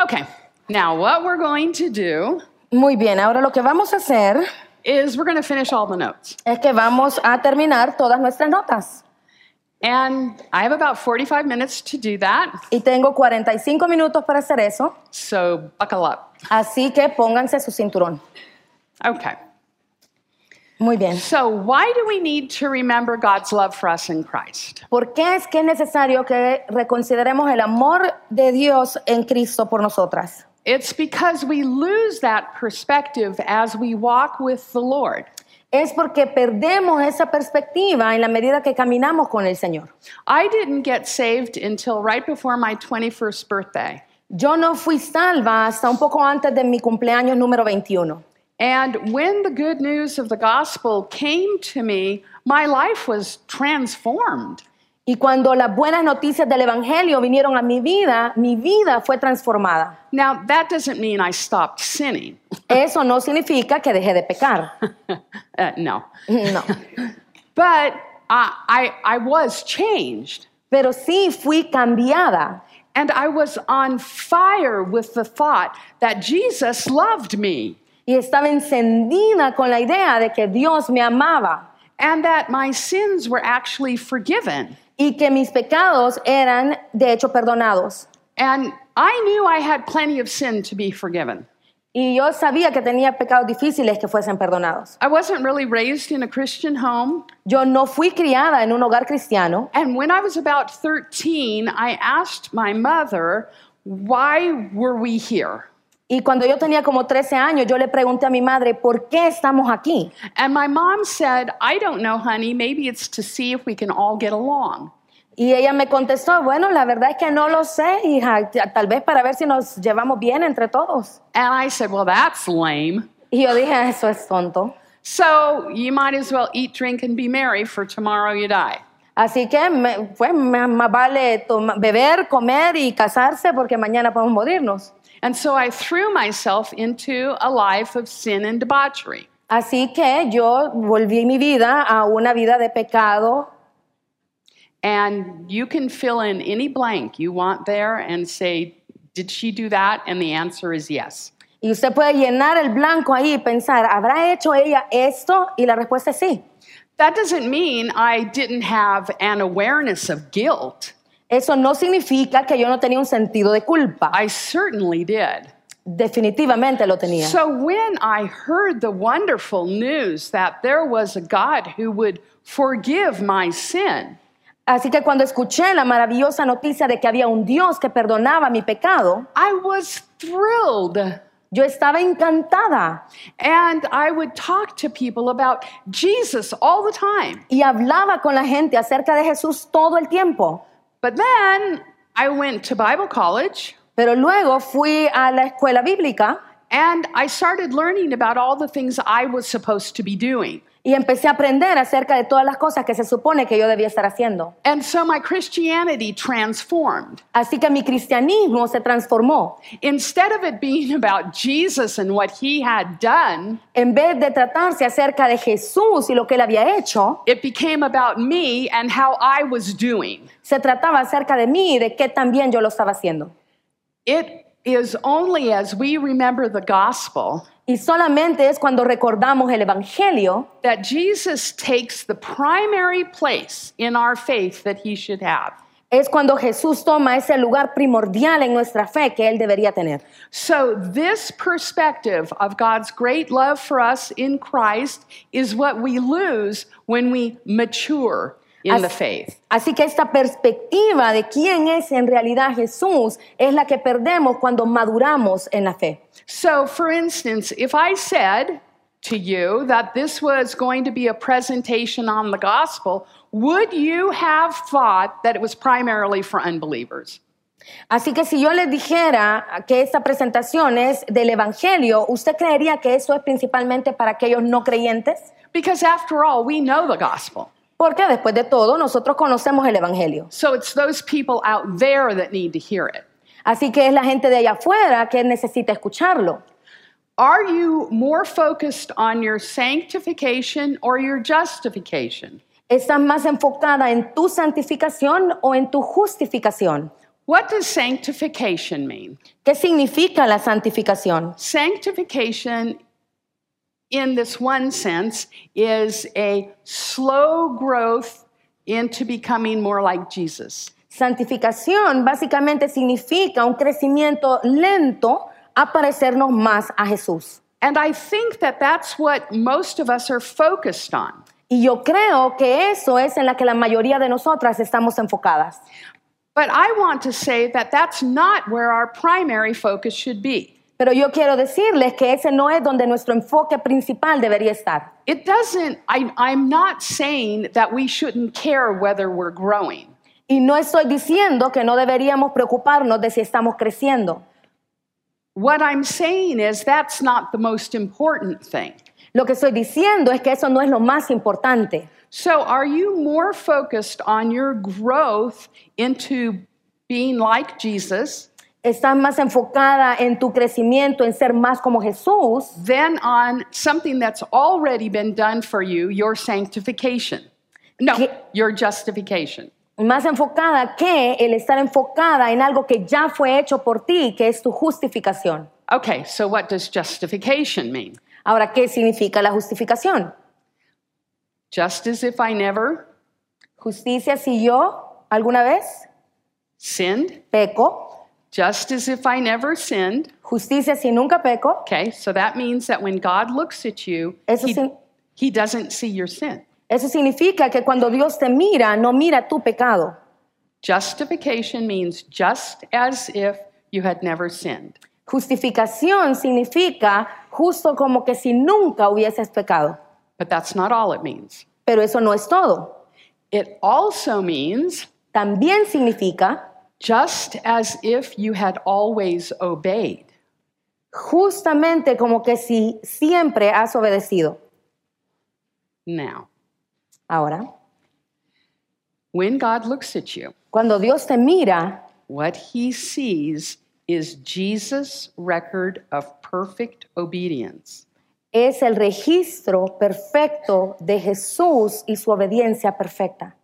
Okay, now what we're going to do Muy bien, ahora lo que vamos a hacer is we're going to finish all the notes. es que vamos a terminar todas nuestras notas. And I have about 45 minutes to do that, Y tengo 45 minutos para hacer eso, so buckle up. así que pónganse su cinturón. Okay, Muy bien. so why do we need to remember God's love for us in Christ? ¿Por qué es que es necesario que reconsideremos el amor de Dios en Cristo por nosotras? It's because we lose that perspective as we walk with the Lord. Es porque perdemos esa perspectiva en la medida que caminamos con el Señor. I didn't get saved until right before my 21st birthday. Yo no fui salva hasta un poco antes de mi cumpleaños número 21. And when the good news of the gospel came to me, my life was transformed. Y cuando las buenas noticias del Evangelio vinieron a mi vida fue transformada. Now, that doesn't mean I stopped sinning. Eso no significa que dejé de pecar. No. No. But I was changed. Pero sí fui cambiada. And I was on fire with the thought that Jesus loved me. Y estaba encendida con la idea de que Dios me amaba. And that my sins were actually forgiven. Y que mis pecados eran, de hecho, perdonados. And I knew I had plenty of sin to be forgiven. Y yo sabía que tenía pecados difíciles que fuesen perdonados. I wasn't really raised in a Christian home. Yo no fui criada en un hogar cristiano. And when I was about 13, I asked my mother, why were we here? Y cuando yo tenía como 13 años, yo le pregunté a mi madre, ¿por qué estamos aquí? And my mom said, I don't know, honey, maybe it's to see if we can all get along. Y ella me contestó, bueno, la verdad es que no lo sé, hija, tal vez para ver si nos llevamos bien entre todos. And I said, well, that's lame. Y yo dije, eso es tonto. So you might as well eat, drink, and be merry, for tomorrow you die. Así que más vale beber, comer y casarse porque mañana podemos morirnos. And so I threw myself into a life of sin and debauchery. Así que yo volví mi vida a una vida de pecado. And you can fill in any blank you want there and say, did she do that? And the answer is yes. Y usted puede llenar el blanco ahí y pensar, ¿habrá hecho ella esto? Y la respuesta es sí. That doesn't mean I didn't have an awareness of guilt. Eso no significa que yo no tenía un sentido de culpa. I certainly did. Definitivamente lo tenía. So when I heard the wonderful news that there was a God who would forgive my sin, Así que cuando escuché la maravillosa noticia de que había un Dios que perdonaba mi pecado, I was thrilled. yo estaba encantada And I would talk to people about Jesus all the time. y hablaba con la gente acerca de Jesús todo el tiempo. But then I went to Bible college Pero luego fui a la escuela bíblica and I started learning about all the things I was supposed to be doing. y empecé a aprender acerca de todas las cosas que se supone que yo debía estar haciendo. And so my Christianity transformed. Así que mi cristianismo se transformó. Instead of it being about Jesus and what he had done, En vez de tratarse acerca de Jesús y lo que él había hecho, it became about me and how I was doing. se trataba acerca de mí y de qué también yo lo estaba haciendo. It is only as we remember the gospel Y solamente es cuando recordamos el Evangelio that Jesus takes the primary place in our faith that he should have. es cuando Jesús toma ese lugar primordial en nuestra fe que él debería tener. So this perspective of God's great love for us in Christ is what we lose when we mature in the faith. Así que esta perspectiva de quién es en realidad Jesús es la que perdemos cuando maduramos en la fe. So, for instance, if I said to you that this was going to be a presentation on the gospel, would you have thought that it was primarily for unbelievers? Así que si yo les dijera que esta presentación es del Evangelio, ¿usted creería que eso es principalmente para aquellos no creyentes? Because after all, we know the gospel. Porque después de todo, nosotros conocemos el Evangelio. So it's those people out there that need to hear it. Así que es la gente de allá afuera que necesita escucharlo. Are you more focused on your sanctification or your justification? ¿Estás más enfocada en tu santificación o en tu justificación? What does sanctification mean? ¿Qué significa la santificación? Sanctification, in this one sense, is a slow growth into becoming more like Jesus. Santificación básicamente significa un crecimiento lento a parecernos más a Jesús. And I think that that's what most of us are focused on. Y yo creo que eso es en la que la mayoría de nosotras estamos enfocadas. But I want to say that that's not where our primary focus should be. Pero yo quiero decirles que ese no es donde nuestro enfoque principal debería estar. I'm not saying that we shouldn't care whether we're growing. Y no estoy diciendo que no deberíamos preocuparnos de si estamos creciendo. What I'm saying is that's not the most important thing. Lo que estoy diciendo es que eso no es lo más importante. So are you more focused on your growth into being like Jesus ¿Estás más enfocada en tu crecimiento, en ser más como Jesús, than on something that's already been done for you, your sanctification? No, your justification. más enfocada que el estar enfocada en algo que ya fue hecho por ti, que es tu justificación? Okay, so what does justification mean? Ahora, ¿qué significa la justificación? Just as if I never Justicia si yo alguna vez sinned, peco. just as if I never sinned. Justicia si nunca peco. Okay, so that means that when God looks at you, Eso, sin- he doesn't see your sin. eso significa que cuando Dios te mira, no mira tu pecado. Justification means just as if you had never sinned. Justificación significa justo como que si nunca hubieses pecado. But that's not all it means. Pero eso no es todo. It also means También significa just as if you had always obeyed. justamente como que si siempre has obedecido. Now, Ahora, when God looks at you, cuando Dios te mira, what he sees is Jesus' record of perfect obedience. es el registro perfecto de Jesús y su obediencia perfecta.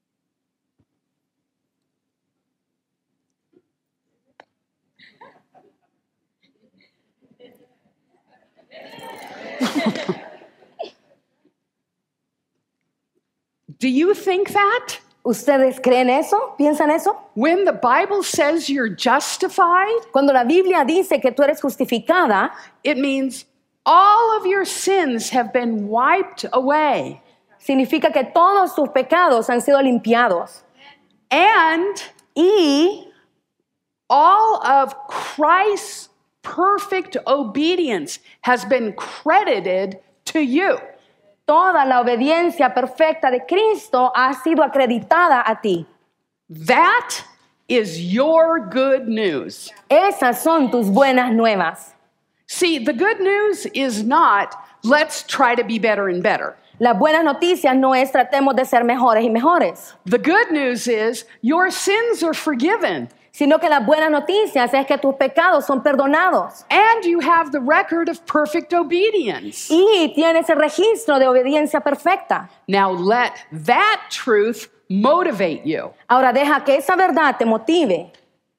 Do you think that? ¿Ustedes creen eso? ¿Piensan eso? When the Bible says you're justified, Cuando la Biblia dice que tú eres justificada, it means all of your sins have been wiped away. significa que todos tus pecados han sido limpiados. And Y all of Christ's perfect obedience has been credited to you. toda la obediencia perfecta de Cristo ha sido acreditada a ti. That is your good news. Esas son tus buenas nuevas. See, the good news is not, let's try to be better and better. Las buenas noticias no es tratemos de ser mejores y mejores, The good news is your sins are forgiven sino que las buenas noticias es que tus pecados son perdonados and you have the record of perfect obedience. y tienes el registro de obediencia perfecta. Now let that truth motivate you. Ahora deja que esa verdad te motive.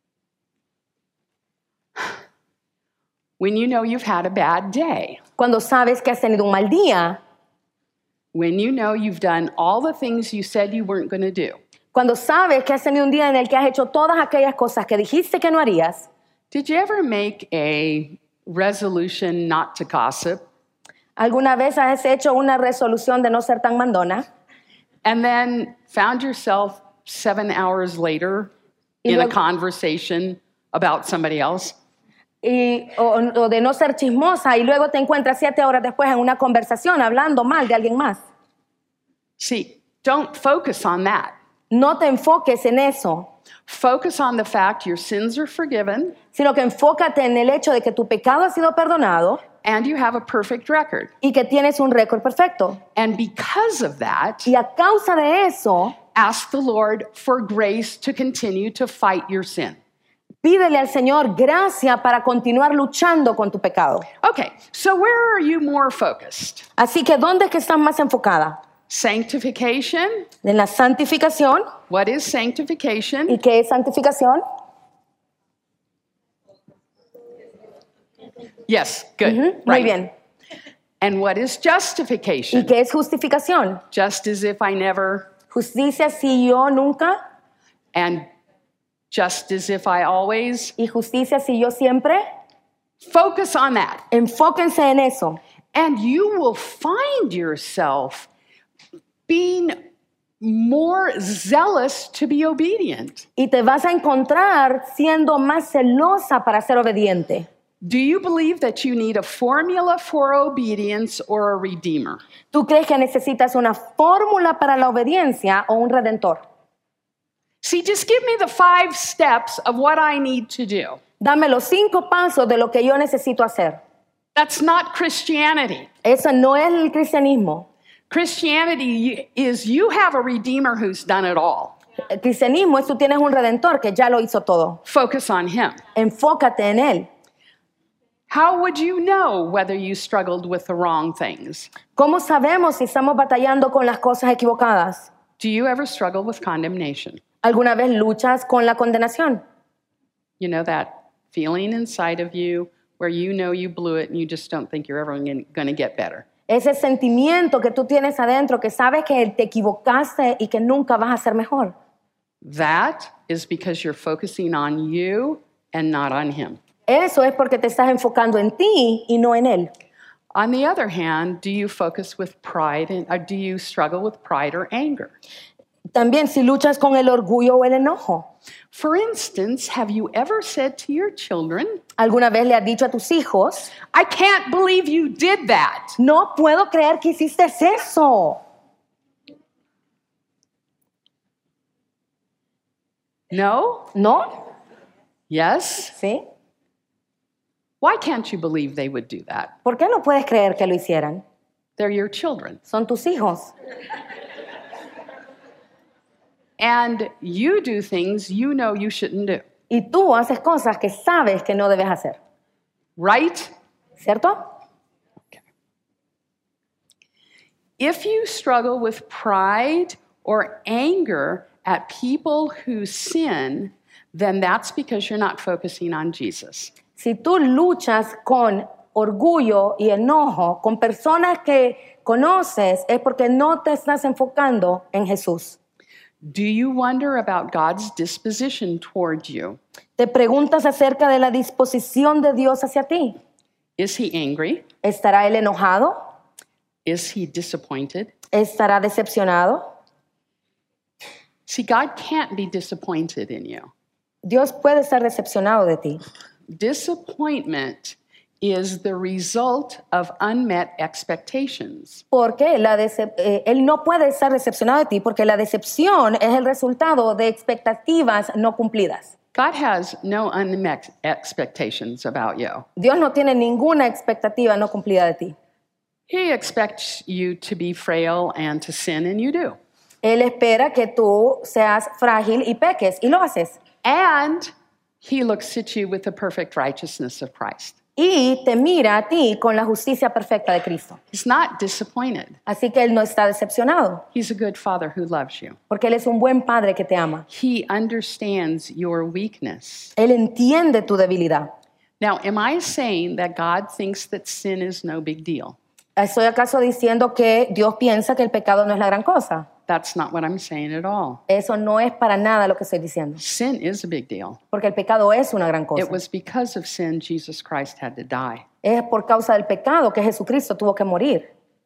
When you know you've had a bad day, Cuando sabes que has tenido un mal día, when you know you've done all the things you said you weren't going to do. cuando sabes que has tenido un día en el que has hecho todas aquellas cosas que dijiste que no harías. Did you ever make a resolution not to gossip? ¿Alguna vez has hecho una resolución de no ser tan mandona? And then found yourself 7 hours later in a conversation about somebody else? O de no ser chismosa y luego te encuentras 7 horas después en una conversación hablando mal de alguien más. See, don't focus on that. No te enfoques en eso, Focus on the fact your sins are forgiven sino que enfócate en el hecho de que tu pecado ha sido perdonado and you have a perfect record. y que tienes un récord perfecto. And because of that, Y a causa de eso, ask the Lord for grace to continue to fight your sin. pídele al Señor gracia para continuar luchando con tu pecado. Okay, so where are you more focused? Así que, ¿dónde es que estás más enfocada? Sanctification? ¿En la santificación? What is sanctification? ¿Y qué es santificación? Yes, good. Muy Right. bien. And what is ¿Y justification? qué es justificación? Just as if I never, Justicia si yo nunca and just as if I always. y justicia si yo siempre. Focus on that. Enfóquense en eso. And you will find yourself being more zealous to be obedient. Y te vas a encontrar siendo más celosa para ser obediente. Do you believe that you need a formula for obedience or a redeemer? ¿Tú crees que necesitas una fórmula para la obediencia o un redentor? See, just give me the 5 steps of what I need to do. Dame los 5 pasos de lo que yo necesito hacer. That's not Christianity. Eso no es el cristianismo. Christianity is you have a redeemer who's done it all. El cristianismo es tú tienes un redentor que ya lo hizo todo. Focus on him. Enfócate en él. How would you know whether you struggled with the wrong things? ¿Cómo sabemos si estamos batallando con las cosas equivocadas? Do you ever struggle with condemnation? ¿Alguna vez luchas con la condenación? You know that feeling inside of you where you know you blew it and you just don't think you're ever going to get better. Ese sentimiento que tú tienes adentro, que sabes que te equivocaste y que nunca vas a ser mejor. That is because you're focusing on you and not on him. Eso es porque te estás enfocando en ti y no en él. On the other hand, do you focus with pride or do you struggle with pride or anger? También si luchas con el orgullo o el enojo. For instance, have you ever said to your children, ¿Alguna vez le has dicho a tus hijos, I can't believe you did that? no puedo creer que hiciste eso? No? ¿No? Yes? ¿Sí? Why can't you believe they would do that? ¿Por qué no puedes creer que lo hicieran? They're your children. Son tus hijos. And you do things you know you shouldn't do. Y tú haces cosas que sabes que no debes hacer. Right? ¿Cierto? If you struggle with pride or anger at people who sin, then that's because you're not focusing on Jesus. Si tú luchas con orgullo y enojo con personas que conoces, es porque no te estás enfocando en Jesús. Do you wonder about God's disposition toward you? Te preguntas acerca de la disposición de Dios hacia ti. Is he angry? ¿Estará él enojado? Is he disappointed? ¿Estará decepcionado? See, God can't be disappointed in you. Dios puede estar decepcionado de ti. Disappointment is the result of unmet expectations. Porque él no puede estar decepcionado de ti porque la decepción es el resultado de expectativas no cumplidas. God has no unmet expectations about you. Dios no tiene ninguna expectativa no cumplida de ti. He expects you to be frail and to sin, and you do. Él espera que tú seas frágil y peques, y lo haces. And he looks at you with the perfect righteousness of Christ. Y te mira a ti con la justicia perfecta de Cristo. He's not disappointed. Así que Él no está decepcionado, He's a good father who loves you. porque Él es un buen padre que te ama. He understands your weakness. Él entiende tu debilidad. Now, am I saying that God thinks that sin is no big deal? ¿Estoy acaso diciendo que Dios piensa que el pecado no es la gran cosa? That's not what I'm saying at all. Eso no es para nada lo que estoy diciendo, Sin is a big deal. porque el pecado es una gran cosa. It was because of sin Jesus Christ had to die. Es por causa del pecado que Jesucristo tuvo que morir.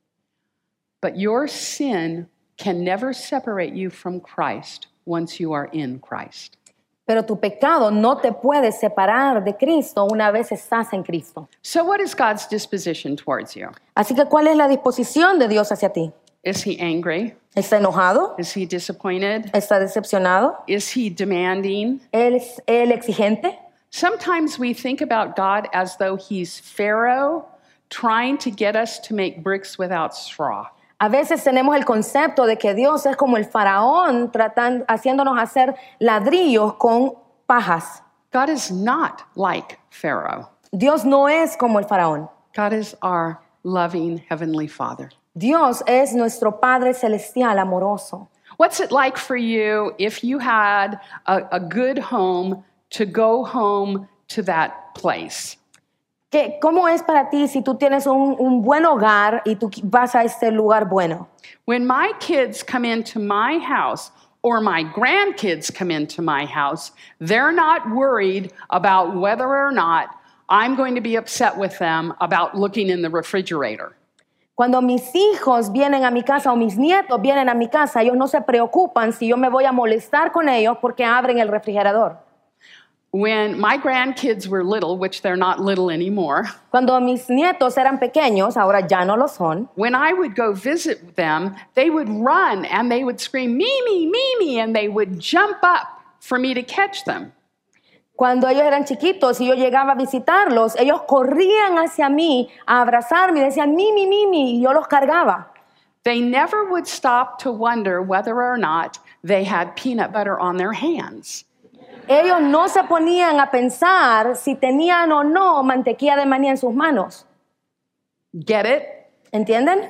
But your sin can never separate you from Christ once you are in Christ. Pero tu pecado no te puede separar de Cristo una vez estás en Cristo. So what is God's disposition towards you? Así que, ¿cuál es la disposición de Dios hacia ti? Is he angry? ¿Está enojado? Is he disappointed? ¿Está decepcionado? Is he demanding? ¿Él es exigente? Sometimes we think about God as though he's Pharaoh trying to get us to make bricks without straw. A veces tenemos el concepto de que Dios es como el faraón haciéndonos hacer ladrillos con pajas. God is not like Pharaoh. Dios no es como el faraón. God is our loving Heavenly Father. Dios es nuestro Padre Celestial amoroso. What's it like for you if you had a good home to go home to that place? ¿Cómo es para ti si tú tienes un buen hogar y tú vas a este lugar bueno? When my kids come into my house or my grandkids come into my house, they're not worried about whether or not I'm going to be upset with them about looking in the refrigerator. Cuando mis hijos vienen a mi casa o mis nietos vienen a mi casa, ellos no se preocupan si yo me voy a molestar con ellos porque abren el refrigerador. When my grandkids were little, which they're not little anymore, Cuando mis nietos eran pequeños, ahora ya no lo son, when I would go visit them, they would run and they would scream, Mimi, Mimi, and they would jump up for me to catch them. cuando ellos eran chiquitos y yo llegaba a visitarlos, ellos corrían hacia mí a abrazarme y decían, Mimi, Mimi, y yo los cargaba. They never would stop to wonder whether or not they had peanut butter on their hands. Ellos no se ponían a pensar si tenían o no mantequilla de maní en sus manos. Get it? ¿Entienden?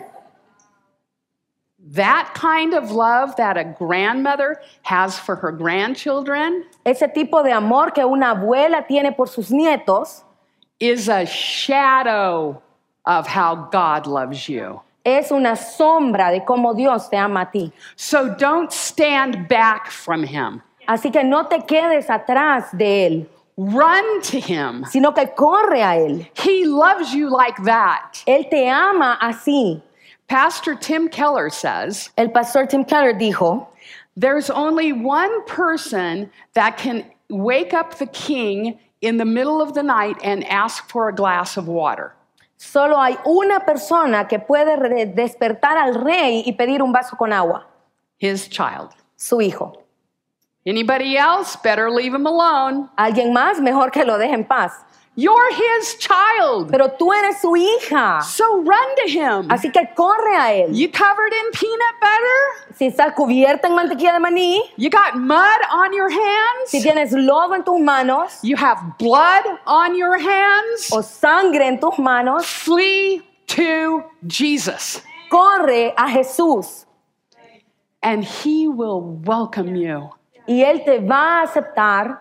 That kind of love that a grandmother has for her grandchildren Ese tipo de amor que una abuela tiene por sus nietos is a shadow of how God loves you. es una sombra de cómo Dios te ama a ti. So don't stand back from him. Así que no te quedes atrás de Él, Run to him. sino que corre a Él. He loves you like that. Él te ama así. Pastor Tim Keller says, El pastor Tim Keller dijo, there's only one person that can wake up the king in the middle of the night and ask for a glass of water. solo hay una persona que puede despertar al rey y pedir un vaso con agua, His child. su hijo. Anybody else, better leave him alone. Alguien más, mejor que lo deje en paz. You're his child. Pero tú eres su hija, So run to him. así que corre a Él. You covered in peanut butter? Si estás cubierta en mantequilla de maní, You got mud on your si hands? tienes lodo en tus manos You have blood on your hands? o sangre en tus manos, Flee to Jesus, corre a Jesús and he will welcome you. y Él te va a aceptar.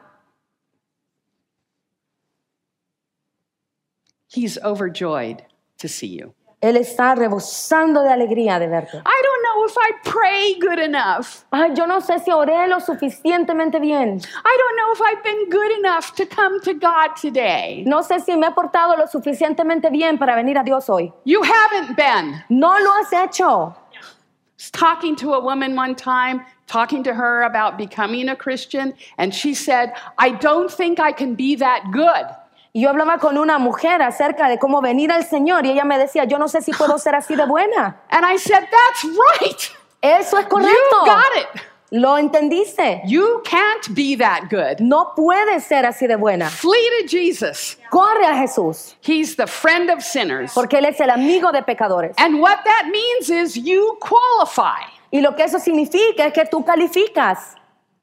He's overjoyed to see you. Él está rebosando de alegría de verte. I don't know if I pray good enough. Ay, yo no sé si oré lo suficientemente bien. I don't know if I've been good enough to come to God today. No sé si me he portado lo suficientemente bien para venir a Dios hoy. You haven't been. No lo has hecho. I was talking to a woman one time, talking to her about becoming a Christian, and she said, I don't think I can be that good. Y yo hablaba con una mujer acerca de cómo venir al Señor y ella me decía, yo no sé si puedo ser así de buena. And I said, that's right. Eso es correcto. You got it. Lo entendiste. You can't be that good. No puedes ser así de buena. Flee to Jesus. Corre a Jesús, He's the friend of sinners. porque Él es el amigo de pecadores. And what that means is you qualify. Y lo que eso significa es que tú calificas.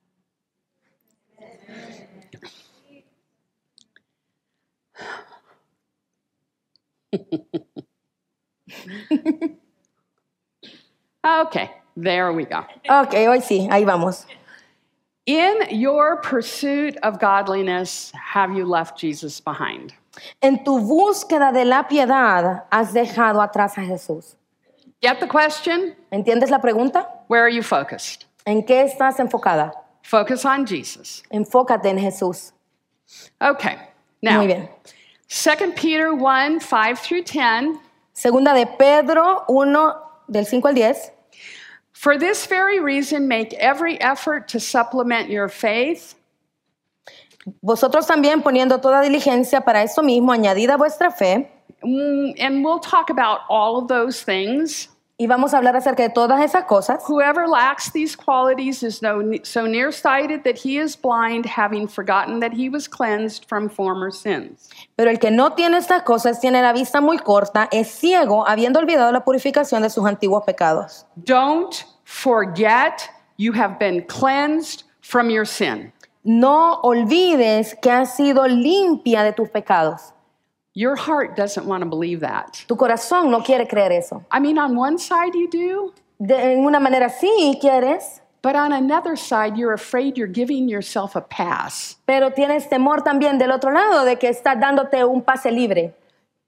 Okay, there we go. Ok, hoy sí, ahí vamos. In your pursuit of godliness, have you left Jesus behind? En tu búsqueda de la piedad, has dejado atrás a Jesús. Get the question? ¿Entiendes la pregunta? Where are you focused? ¿En qué estás enfocada? Focus on Jesus. Enfócate en Jesús. Okay, Muy now, bien. 2 Peter 1, 5 through 10. Segunda de Pedro 1, del 5 al 10. For this very reason, make every effort to supplement your faith. Vosotros también poniendo toda diligencia para esto mismo, añadida vuestra fe. And we'll talk about all of those things. Y vamos a hablar acerca de todas esas cosas. Whoever lacks these qualities is so nearsighted that he is blind, having forgotten that he was cleansed from former sins. Pero el que no tiene estas cosas tiene la vista muy corta, es ciego, habiendo olvidado la purificación de sus antiguos pecados. Don't forget you have been cleansed from your sin. No olvides que has sido limpia de tus pecados. Your heart doesn't want to believe that. Tu corazón no quiere creer eso. I mean, on one side you do, En una manera sí quieres, but on another side you're afraid you're giving yourself a pass. pero tienes temor también del otro lado de que estás dándote un pase libre.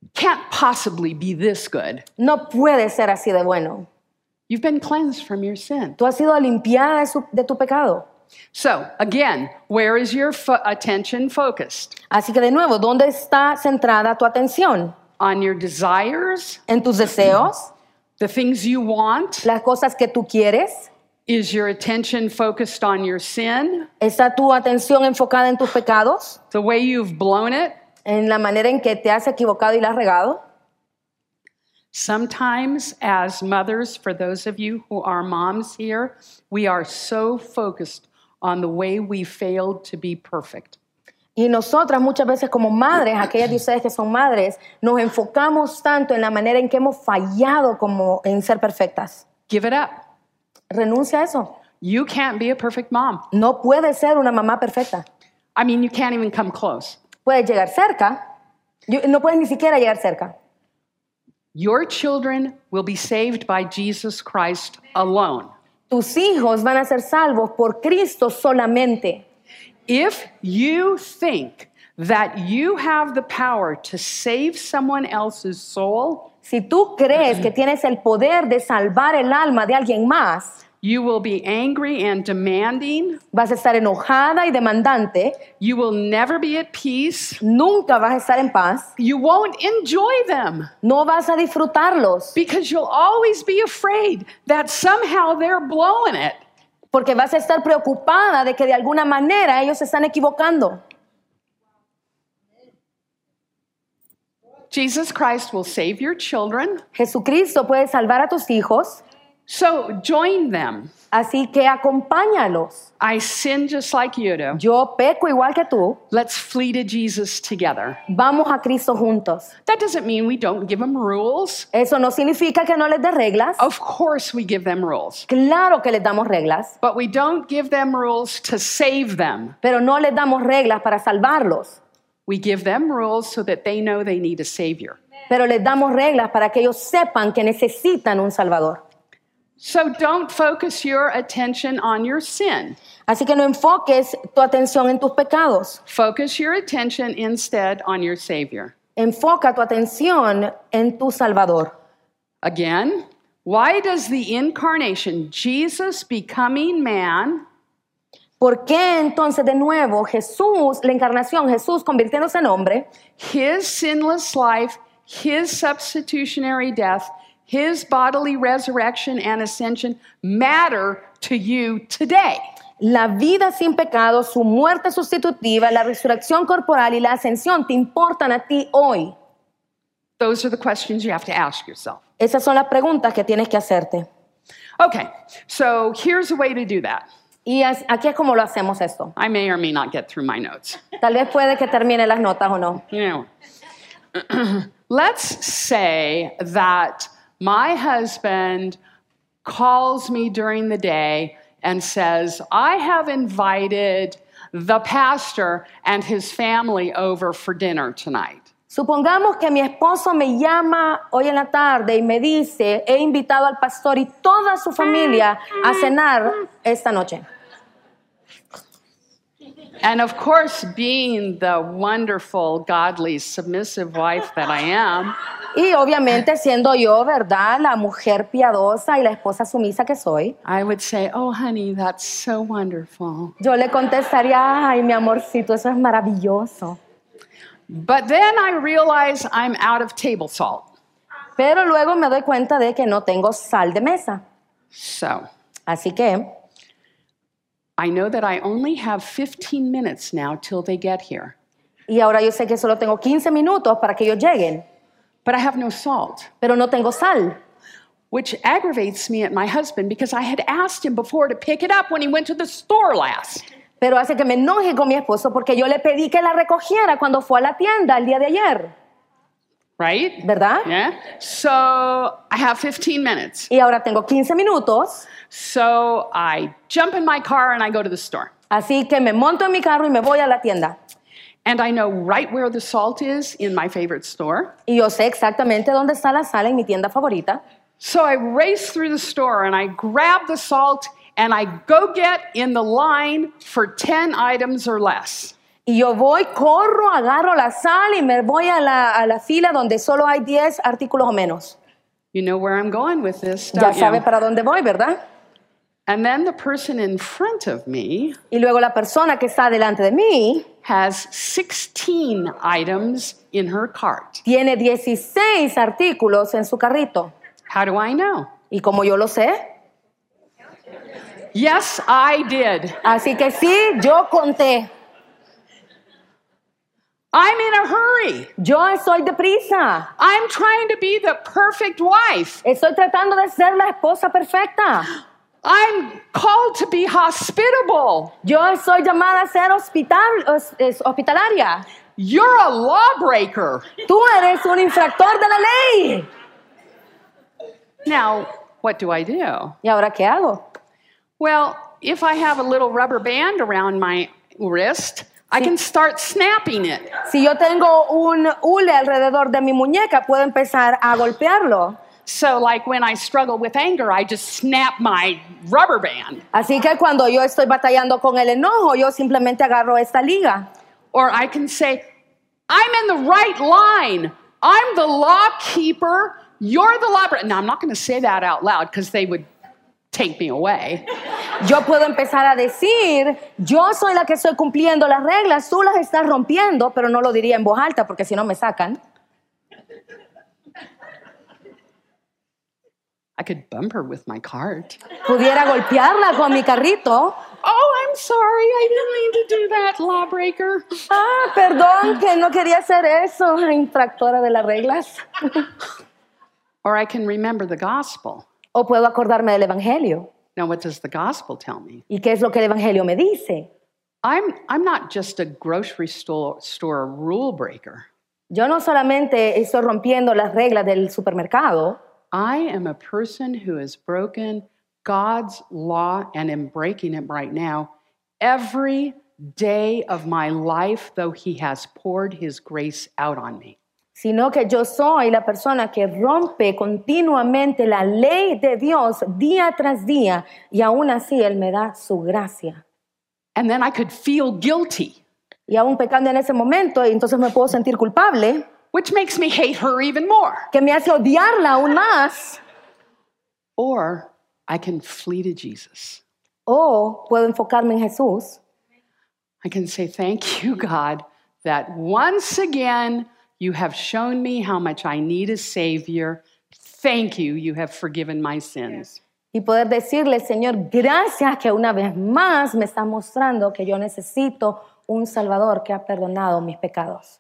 can't possibly be this good. No puede ser así de bueno. You've been cleansed from your sin. Tú has sido limpiada de tu pecado. So, again, where is your attention focused? Así que de nuevo, ¿dónde está centrada tu atención? On your desires, ¿En tus deseos? the things you want? ¿Las cosas que tú quieres? Is your attention focused on your sin? ¿Está tu atención enfocada en tus pecados? The way you've blown it? ¿En la manera en que te has equivocado y la has regado? Sometimes, as mothers, for those of you who are moms here, we are so focused on the way we failed to be perfect. Y nosotras muchas veces como madres, aquellas de ustedes que son madres, nos enfocamos tanto en la manera en que hemos fallado como en ser perfectas. Give it up. Renuncia a eso. You can't be a perfect mom. No puedes ser una mamá perfecta. I mean, you can't even come close. Puedes llegar cerca, no puedes ni siquiera llegar cerca. Your children will be saved by Jesus Christ alone. Tus hijos van a ser salvos por Cristo solamente. If you think that you have the power to save someone else's soul, Si tú crees que tienes el poder de salvar el alma de alguien más, you will be angry and demanding. vas a estar enojada y demandante, You will never be at peace. nunca vas a estar en paz, You won't enjoy them no vas a disfrutarlos, because you'll always be afraid that somehow they're blowing it. porque vas a estar preocupada de que de alguna manera ellos se están equivocando. Jesus Christ will save your children, Jesucristo puede salvar a tus hijos, so join them. así que acompáñalos. I sin just like you do. Yo peco igual que tú, Let's flee to Jesus together. vamos a Cristo juntos. That doesn't mean we don't give them rules. Eso no significa que no les dé reglas. Of course, we give them rules, Claro que les damos reglas, but we don't give them rules to save them. pero no les damos reglas para salvarlos. We give them rules so that they know they need a savior. Pero les damos reglas para que ellos sepan que necesitan un Salvador. So don't focus your attention on your sin. Así que no enfoques tu atención en tus pecados. Focus your attention instead on your savior. Enfoca tu atención en tu Salvador. Again, why does the incarnation, Jesus becoming man, ¿Por qué entonces de nuevo Jesús, la encarnación, Jesús convirtiéndose en hombre, his sinless life, his substitutionary death, his bodily resurrection and ascension matter to you today? la vida sin pecado, su muerte sustitutiva, la resurrección corporal y la ascensión te importan a ti hoy? Those are the questions you have to ask yourself. Esas son las preguntas que tienes que hacerte. Okay, so here's a way to do that. Y aquí es como lo hacemos esto. I may or may not get through my notes. Tal vez puede que termine las notas o no. You know, let's say that my husband calls me during the day and says, I have invited the pastor and his family over for dinner tonight. Supongamos que mi esposo me llama hoy en la tarde y me dice, he invitado al pastor y toda su familia a cenar esta noche. And of course, being the wonderful, godly, submissive wife that I am, Y obviamente siendo yo, ¿verdad?, la mujer piadosa y la esposa sumisa que soy, I would say, oh, honey, that's so wonderful. yo le contestaría, ay, mi amorcito, eso es maravilloso. But then I realize I'm out of table salt. Pero luego me doy cuenta de que no tengo sal de mesa. So Así que I know that I only have 15 minutes now till they get here. y ahora yo sé que solo tengo 15 minutos para que ellos lleguen, But I have no salt, pero no tengo sal. which aggravates me at my husband because I had asked him before to pick it up when he went to the store last. Pero hace que me enoje con mi esposo porque yo le pedí que la recogiera cuando fue a la tienda el día de ayer, Right? ¿verdad? Yeah? So I have 15 minutes. Y ahora tengo 15 minutos, So I jump in my car and I go to the store. así que me monto en mi carro y me voy a la tienda. And I know right where the salt is in my favorite store. Y yo sé exactamente dónde está la sal en mi tienda favorita. So I race through the store and I grab the salt and I go get in the line for 10 items or less. Y yo voy, corro, agarro la sal y me voy a la fila donde solo hay 10 artículos o menos. You know where I'm going with this, Ya don't sabe you? para dónde voy, ¿verdad? And then the person in front of me Y luego la persona que está delante de mí has 16 items in her cart. tiene 16 artículos en su carrito. How do I know? ¿Y como yo lo sé? Yes, I did. Así que sí, yo conté. I'm in a hurry. Yo estoy deprisa. I'm trying to be the perfect wife. Estoy tratando de ser la esposa perfecta. I'm called to be hospitable. Yo soy llamada a ser hospitalaria. You're a lawbreaker. Tú eres un infractor de la ley. Now, what do I do? ¿Y ahora qué hago? Well, if I have a little rubber band around my wrist, I can start snapping it. Si yo tengo un hule alrededor de mi muñeca, puedo empezar a golpearlo. So, like when I struggle with anger, I just snap my rubber band. Así que cuando yo estoy batallando con el enojo, yo simplemente agarro esta liga. Or I can say, I'm in the right line. I'm the law keeper. You're the lawbreaker. Now, I'm not going to say that out loud because they would take me away. Yo puedo empezar a decir, yo soy la que estoy cumpliendo las reglas, tú las estás rompiendo, pero no lo diría en voz alta porque si no me sacan. I could bump her with my cart. Pudiera golpearla con mi carrito. Oh, I'm sorry. I didn't mean to do that, lawbreaker. Ah, perdón, que no quería hacer eso, infractora de las reglas. Or I can remember the gospel. O puedo acordarme del Evangelio. Now, what does the gospel tell me? ¿Y qué es lo que el Evangelio me dice? I'm not just a grocery store rule breaker. Yo no solamente estoy rompiendo las reglas del supermercado, I am a person who has broken God's law and am breaking it right now every day of my life, though He has poured His grace out on me. sino que yo soy la persona que rompe continuamente la ley de Dios día tras día y aún así Él me da su gracia. And then I could feel guilty, Y aún pecando en ese momento, y entonces me puedo sentir culpable, which makes me hate her even more. que me hace odiarla aún más. Or I can flee to Jesus. O puedo enfocarme en Jesús. I can say, thank you, God, that once again you have shown me how much I need a Savior. Thank you, you have forgiven my sins. Y poder decirle, Señor, gracias que una vez más me está mostrando que yo necesito un Salvador que ha perdonado mis pecados.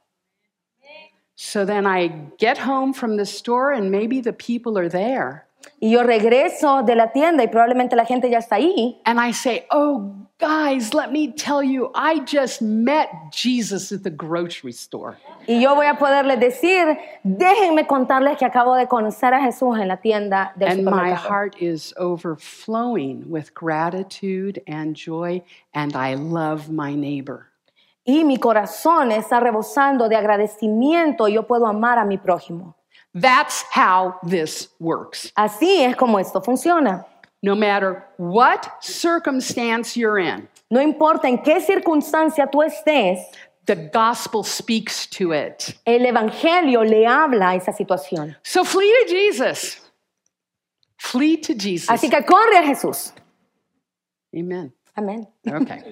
So then I get home from the store and maybe the people are there. Y yo regreso de la tienda y probablemente la gente ya está ahí. And I say, oh, guys, let me tell you, I just met Jesus at the grocery store. Y yo voy a poderles decir, déjenme contarles que acabo de conocer a Jesús en la tienda del And my supermercado. heart is overflowing with gratitude and joy, and I love my neighbor. Y mi corazón está rebosando de agradecimiento y yo puedo amar a mi prójimo. That's how this works. Así es como esto funciona. No matter what circumstance you're in, No importa en qué circunstancia tú estés, the gospel speaks to it. el Evangelio le habla a esa situación. So flee to Jesus. Flee to Jesus. Así que corre a Jesús. Amen. Amén. Okay.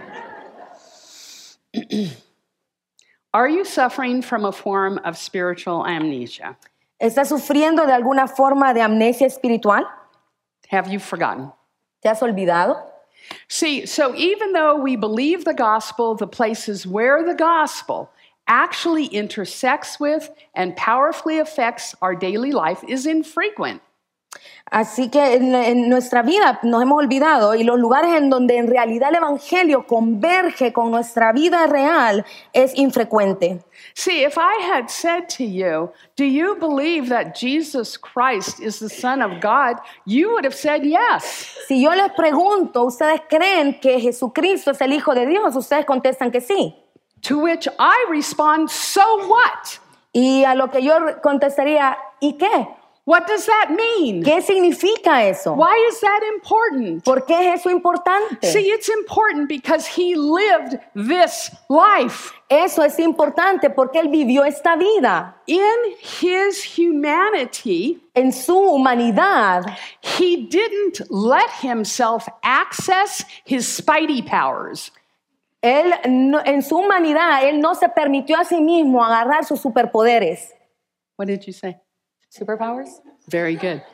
Are you suffering from a form of spiritual amnesia? ¿Estás sufriendo de alguna forma de amnesia espiritual? Have you forgotten? ¿Te has olvidado? See, so even though we believe the gospel, the places where the gospel actually intersects with and powerfully affects our daily life is infrequent. Así que en nuestra vida nos hemos olvidado y los lugares en donde en realidad el Evangelio converge con nuestra vida real es infrecuente. See, if I had said to you, do you believe that Jesus Christ is the Son of God? You would have said yes. Si yo les pregunto, ¿ustedes creen que Jesucristo es el Hijo de Dios? Ustedes contestan que sí. To which I respond, so what? Y a lo que yo contestaría, ¿y qué? What does that mean? ¿Qué significa eso? Why is that important? ¿Por qué es eso importante? See, it's important because he lived this life. Eso es importante porque Él vivió esta vida. In his humanity, En su humanidad, he didn't let himself access his spidey powers. en su humanidad, Él no se permitió a sí mismo agarrar sus superpoderes. What did you say? ¿Superpowers? Very good.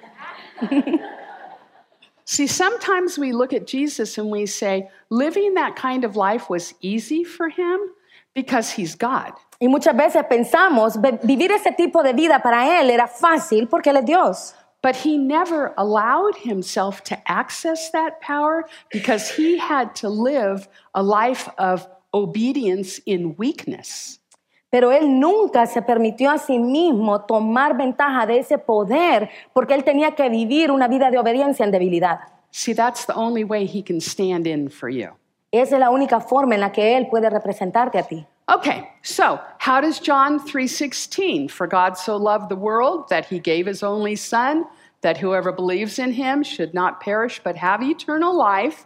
See, sometimes we look at Jesus and we say, living that kind of life was easy for him because he's God. Y muchas veces pensamos, vivir ese tipo de vida para Él era fácil porque Él es Dios. But he never allowed himself to access that power because he had to live a life of obedience in weakness. Pero Él nunca se permitió a sí mismo tomar ventaja de ese poder porque Él tenía que vivir una vida de obediencia en debilidad. See, that's the only way he can stand in for you. Esa es la única forma en la que Él puede representarte a ti. Okay, so how does John 3:16, for God so loved the world that he gave his only son, that whoever believes in him should not perish but have eternal life,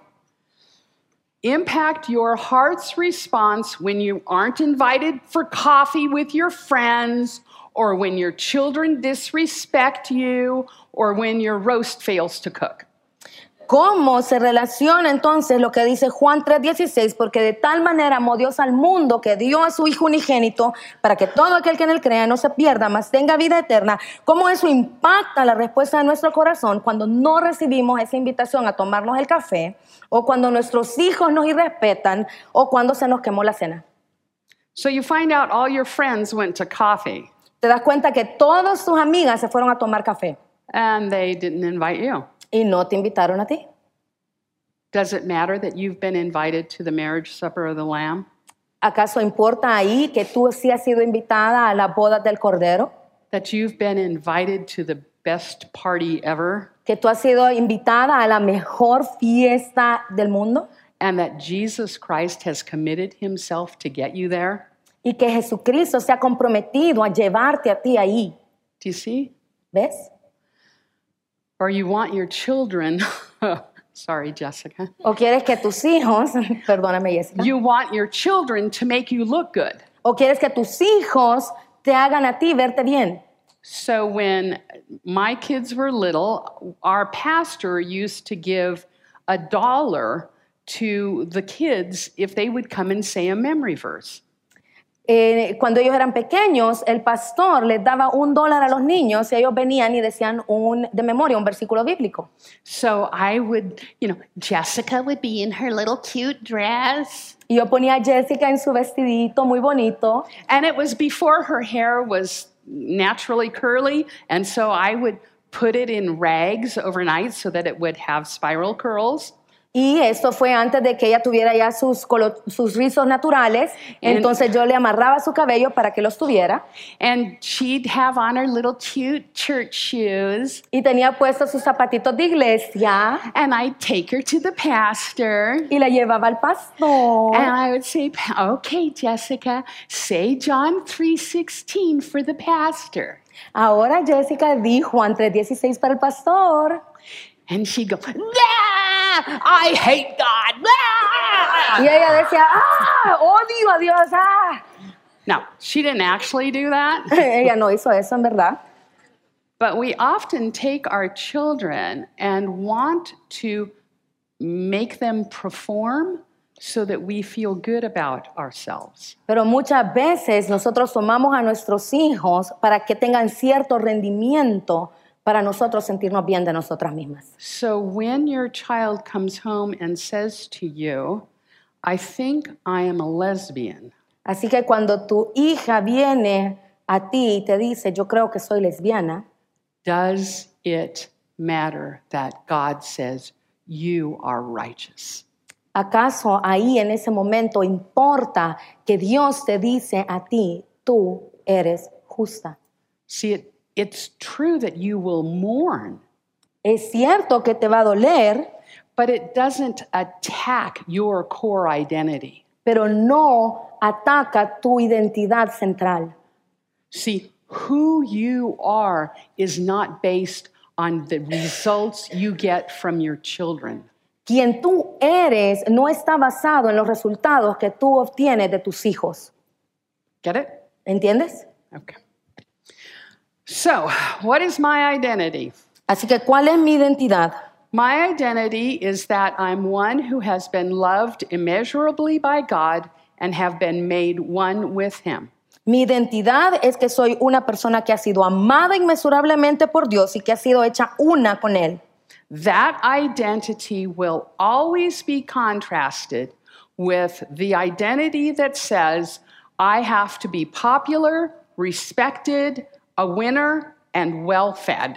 impact your heart's response when you aren't invited for coffee with your friends, or when your children disrespect you, or when your roast fails to cook? ¿Cómo se relaciona entonces lo que dice Juan 3:16? Porque de tal manera amó Dios al mundo que dio a su Hijo unigénito para que todo aquel que en él crea no se pierda, mas tenga vida eterna. ¿Cómo eso impacta la respuesta de nuestro corazón cuando no recibimos esa invitación a tomarnos el café, o cuando nuestros hijos nos irrespetan, o cuando se nos quemó la cena? So you find out all your friends went to coffee Te das cuenta que todas tus amigas se fueron a tomar café and they didn't invite you. y no te invitaron a ti. Does it matter that you've been invited to the marriage supper of the Lamb? ¿Acaso importa ahí que tú sí has sido invitada a la boda del Cordero? That you've been invited to the best party ever? ¿Que tú has sido invitada a la mejor fiesta del mundo? And that Jesus Christ has committed himself to get you there? Y que Jesucristo se ha comprometido a llevarte a ti ahí. Do you see? ¿Ves? Or you want your children, sorry, Jessica. O quieres que tus hijos, perdóname, Jessica. You want your children to make you look good. O quieres que tus hijos te hagan a ti verte bien. So when my kids were little, our pastor used to give $1 to the kids if they would come and say a memory verse. Cuando ellos eran pequeños, el pastor les daba $1 a los niños y ellos venían y decían de memoria un versículo bíblico. So I would, Jessica would be in her little cute dress. Y yo ponía a Jessica en su vestidito muy bonito. And it was before her hair was naturally curly. And so I would put it in rags overnight so that it would have spiral curls. Y esto fue antes de que ella tuviera ya sus rizos naturales. Entonces yo le amarraba su cabello para que los tuviera. And she'd have on her little cute church shoes. Y tenía puestos sus zapatitos de iglesia. And I'd take her to the pastor. Y la llevaba al pastor. And I would say, okay, Jessica, say John 3:16 for the pastor. Ahora Jessica di Juan 3:16 para el pastor. And she'd go, I hate God. Y ella decía, odio a Dios. Now, she didn't actually do that. Ella no hizo eso en verdad. But we often take our children and want to make them perform so that we feel good about ourselves. Pero muchas veces nosotros tomamos a nuestros hijos para que tengan cierto rendimiento para nosotros sentirnos bien de nosotras mismas. So when your child comes home and says to you, I think I am a lesbian. Así que cuando tu hija viene a ti y te dice, yo creo que soy lesbiana, does it matter that God says you are righteous? ¿acaso ahí en ese momento importa que Dios te dice a ti, tú eres justa? See, it's true that you will mourn. Es cierto que te va a doler, but it doesn't attack your core identity. pero no ataca tu identidad central. See, who you are is not based on the results you get from your children. Quien tú eres no está basado en los resultados que tú obtienes de tus hijos. Get it? ¿Entiendes? Okay. So, what is my identity? Así que, ¿cuál es mi identidad? My identity is that I'm one who has been loved immeasurably by God and have been made one with Him. Mi identidad es que soy una persona que ha sido amada inmesurablemente por Dios y que ha sido hecha una con Él. That identity will always be contrasted with the identity that says, I have to be popular, respected, a winner, and well-fed.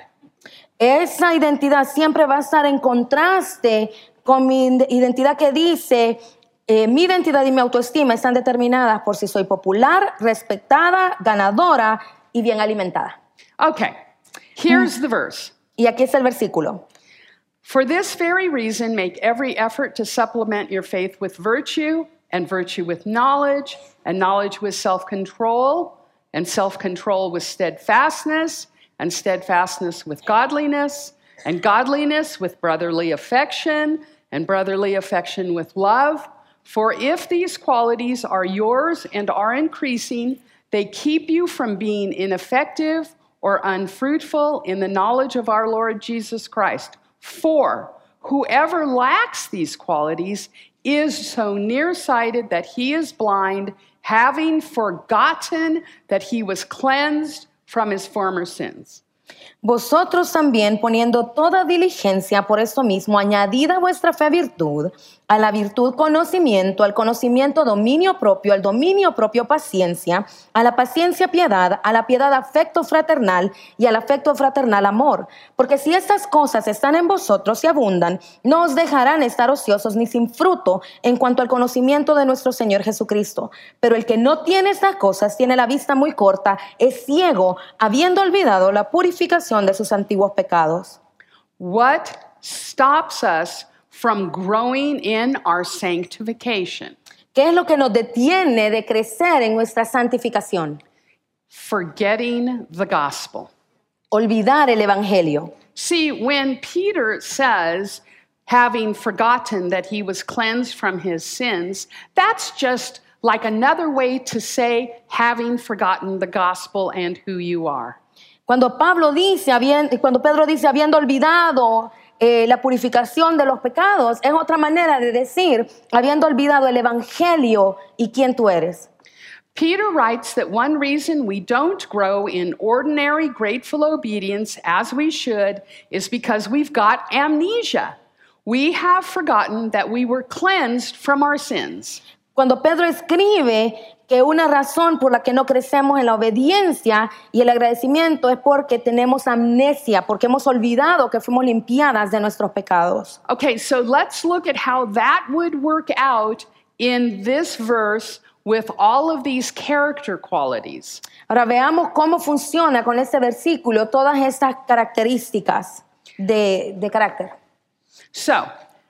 Esa identidad siempre va a estar en contraste con mi identidad que dice, mi identidad y mi autoestima están determinadas por si soy popular, respetada, ganadora y bien alimentada. Okay, here's the verse. Y aquí está el versículo. For this very reason, make every effort to supplement your faith with virtue, and virtue with knowledge, and knowledge with self-control, and self-control with steadfastness, and steadfastness with godliness, and godliness with brotherly affection, and brotherly affection with love. For if these qualities are yours and are increasing, they keep you from being ineffective or unfruitful in the knowledge of our Lord Jesus Christ. For whoever lacks these qualities is so nearsighted that he is blind, having forgotten that he was cleansed from his former sins. Vosotros también, poniendo toda diligencia por esto mismo, añadida a vuestra fe virtud, a la virtud conocimiento, al conocimiento dominio propio, al dominio propio paciencia, a la paciencia piedad, a la piedad afecto fraternal y al afecto fraternal amor. Porque si estas cosas están en vosotros y abundan, no os dejarán estar ociosos ni sin fruto en cuanto al conocimiento de nuestro Señor Jesucristo. Pero el que no tiene estas cosas tiene la vista muy corta, es ciego, habiendo olvidado la purificación de sus antiguos pecados. What stops us from growing in our sanctification? ¿Qué es lo que nos detiene de crecer en nuestra santificación? Forgetting the gospel. Olvidar el evangelio. See, when Peter says, having forgotten that he was cleansed from his sins, that's just like another way to say having forgotten the gospel and who you are. Cuando Pedro dice, habiendo olvidado la purificación de los pecados, es otra manera de decir, habiendo olvidado el evangelio y quién tú eres. Peter writes that one reason we don't grow in ordinary grateful obedience as we should is because we've got amnesia. We have forgotten that we were cleansed from our sins. Cuando Pedro escribe que una razón por la que no crecemos en la obediencia y el agradecimiento es porque tenemos amnesia, porque hemos olvidado que fuimos limpiadas de nuestros pecados. Okay, so let's look at how that would work out in this verse with all of these character qualities. Ahora veamos cómo funciona con este versículo todas estas características de carácter. So,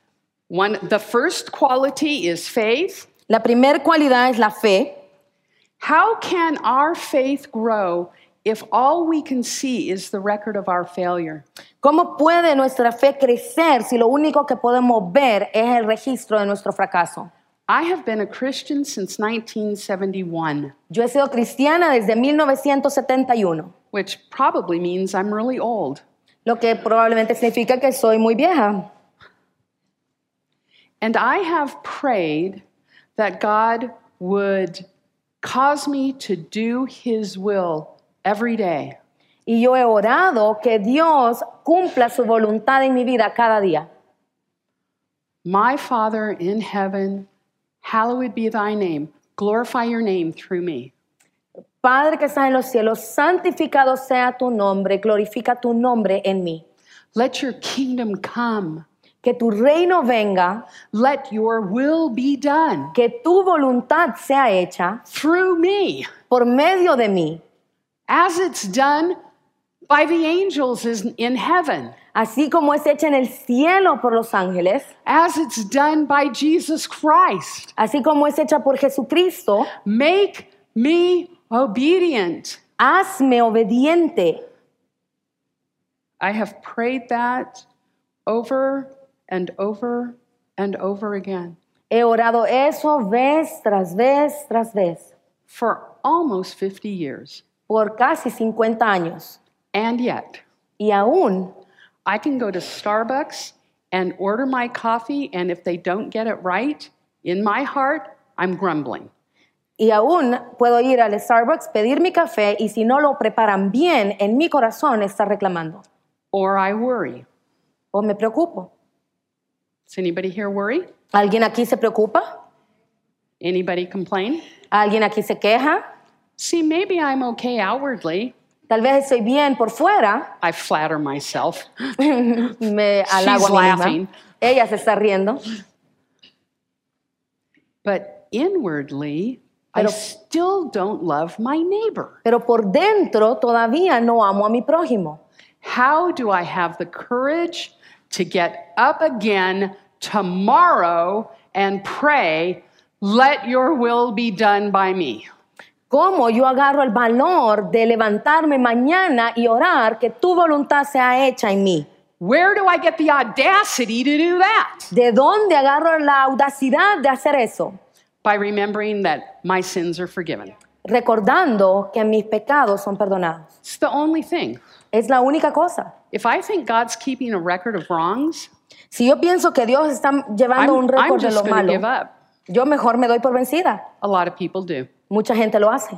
the first quality is faith. La primera cualidad es la fe. How can our faith grow if all we can see is the record of our failure? ¿Cómo puede nuestra fe crecer si lo único que podemos ver es el registro de nuestro fracaso? I have been a Christian since 1971. Yo he sido cristiana desde 1971. Which probably means I'm really old. Lo que probablemente significa que soy muy vieja. And I have prayed that God would cause me to do His will every day. Y yo he orado que Dios cumpla su voluntad en mi vida cada día. My Father in heaven, hallowed be thy name. Glorify your name through me. Padre que estás en los cielos, santificado sea tu nombre, glorifica tu nombre en mí. Let your kingdom come. Que tu reino venga, let your will be done. Que tu voluntad sea hecha through me. Por medio de mí. As it's done by the angels in heaven. Así como es hecha en el cielo por los ángeles. As it's done by Jesus Christ. Así como es hecha por Jesucristo. Make me obedient. Hazme obediente. I have prayed that over and over and over again He orado eso vez tras vez tras vez for almost 50 years. por casi 50 años. And yet, Y aún, I can go to Starbucks and order my coffee, and if they don't get it right, in my heart, I'm grumbling. y aún puedo ir al Starbucks, pedir mi café y si no lo preparan bien, en mi corazón está reclamando. Or I worry. O me preocupo. Does anybody here worry? ¿Alguien aquí se preocupa? Anybody complain? ¿Alguien aquí se queja? See, maybe I'm okay outwardly. Tal vez estoy bien por fuera. I flatter myself. Me halago a mí laughing. misma. Ella se está riendo. But inwardly, I Pero- still don't love my neighbor. Pero por dentro todavía no amo a mi prójimo. How do I have the courage to get up again tomorrow and pray, let your will be done by me? ¿Cómo yo agarro el valor de levantarme mañana y orar que tu voluntad sea hecha en mí? Where do I get the audacity to do that? ¿De dónde agarro la audacidad de hacer eso? By remembering that my sins are forgiven. Recordando que mis pecados son perdonados. It's the only thing. Es la única cosa. If I think God's keeping a record of wrongs, Si yo pienso que Dios está llevando un I'm récord de just lo going to malo, give up. yo mejor me doy por vencida. A lot of people do. Mucha gente lo hace.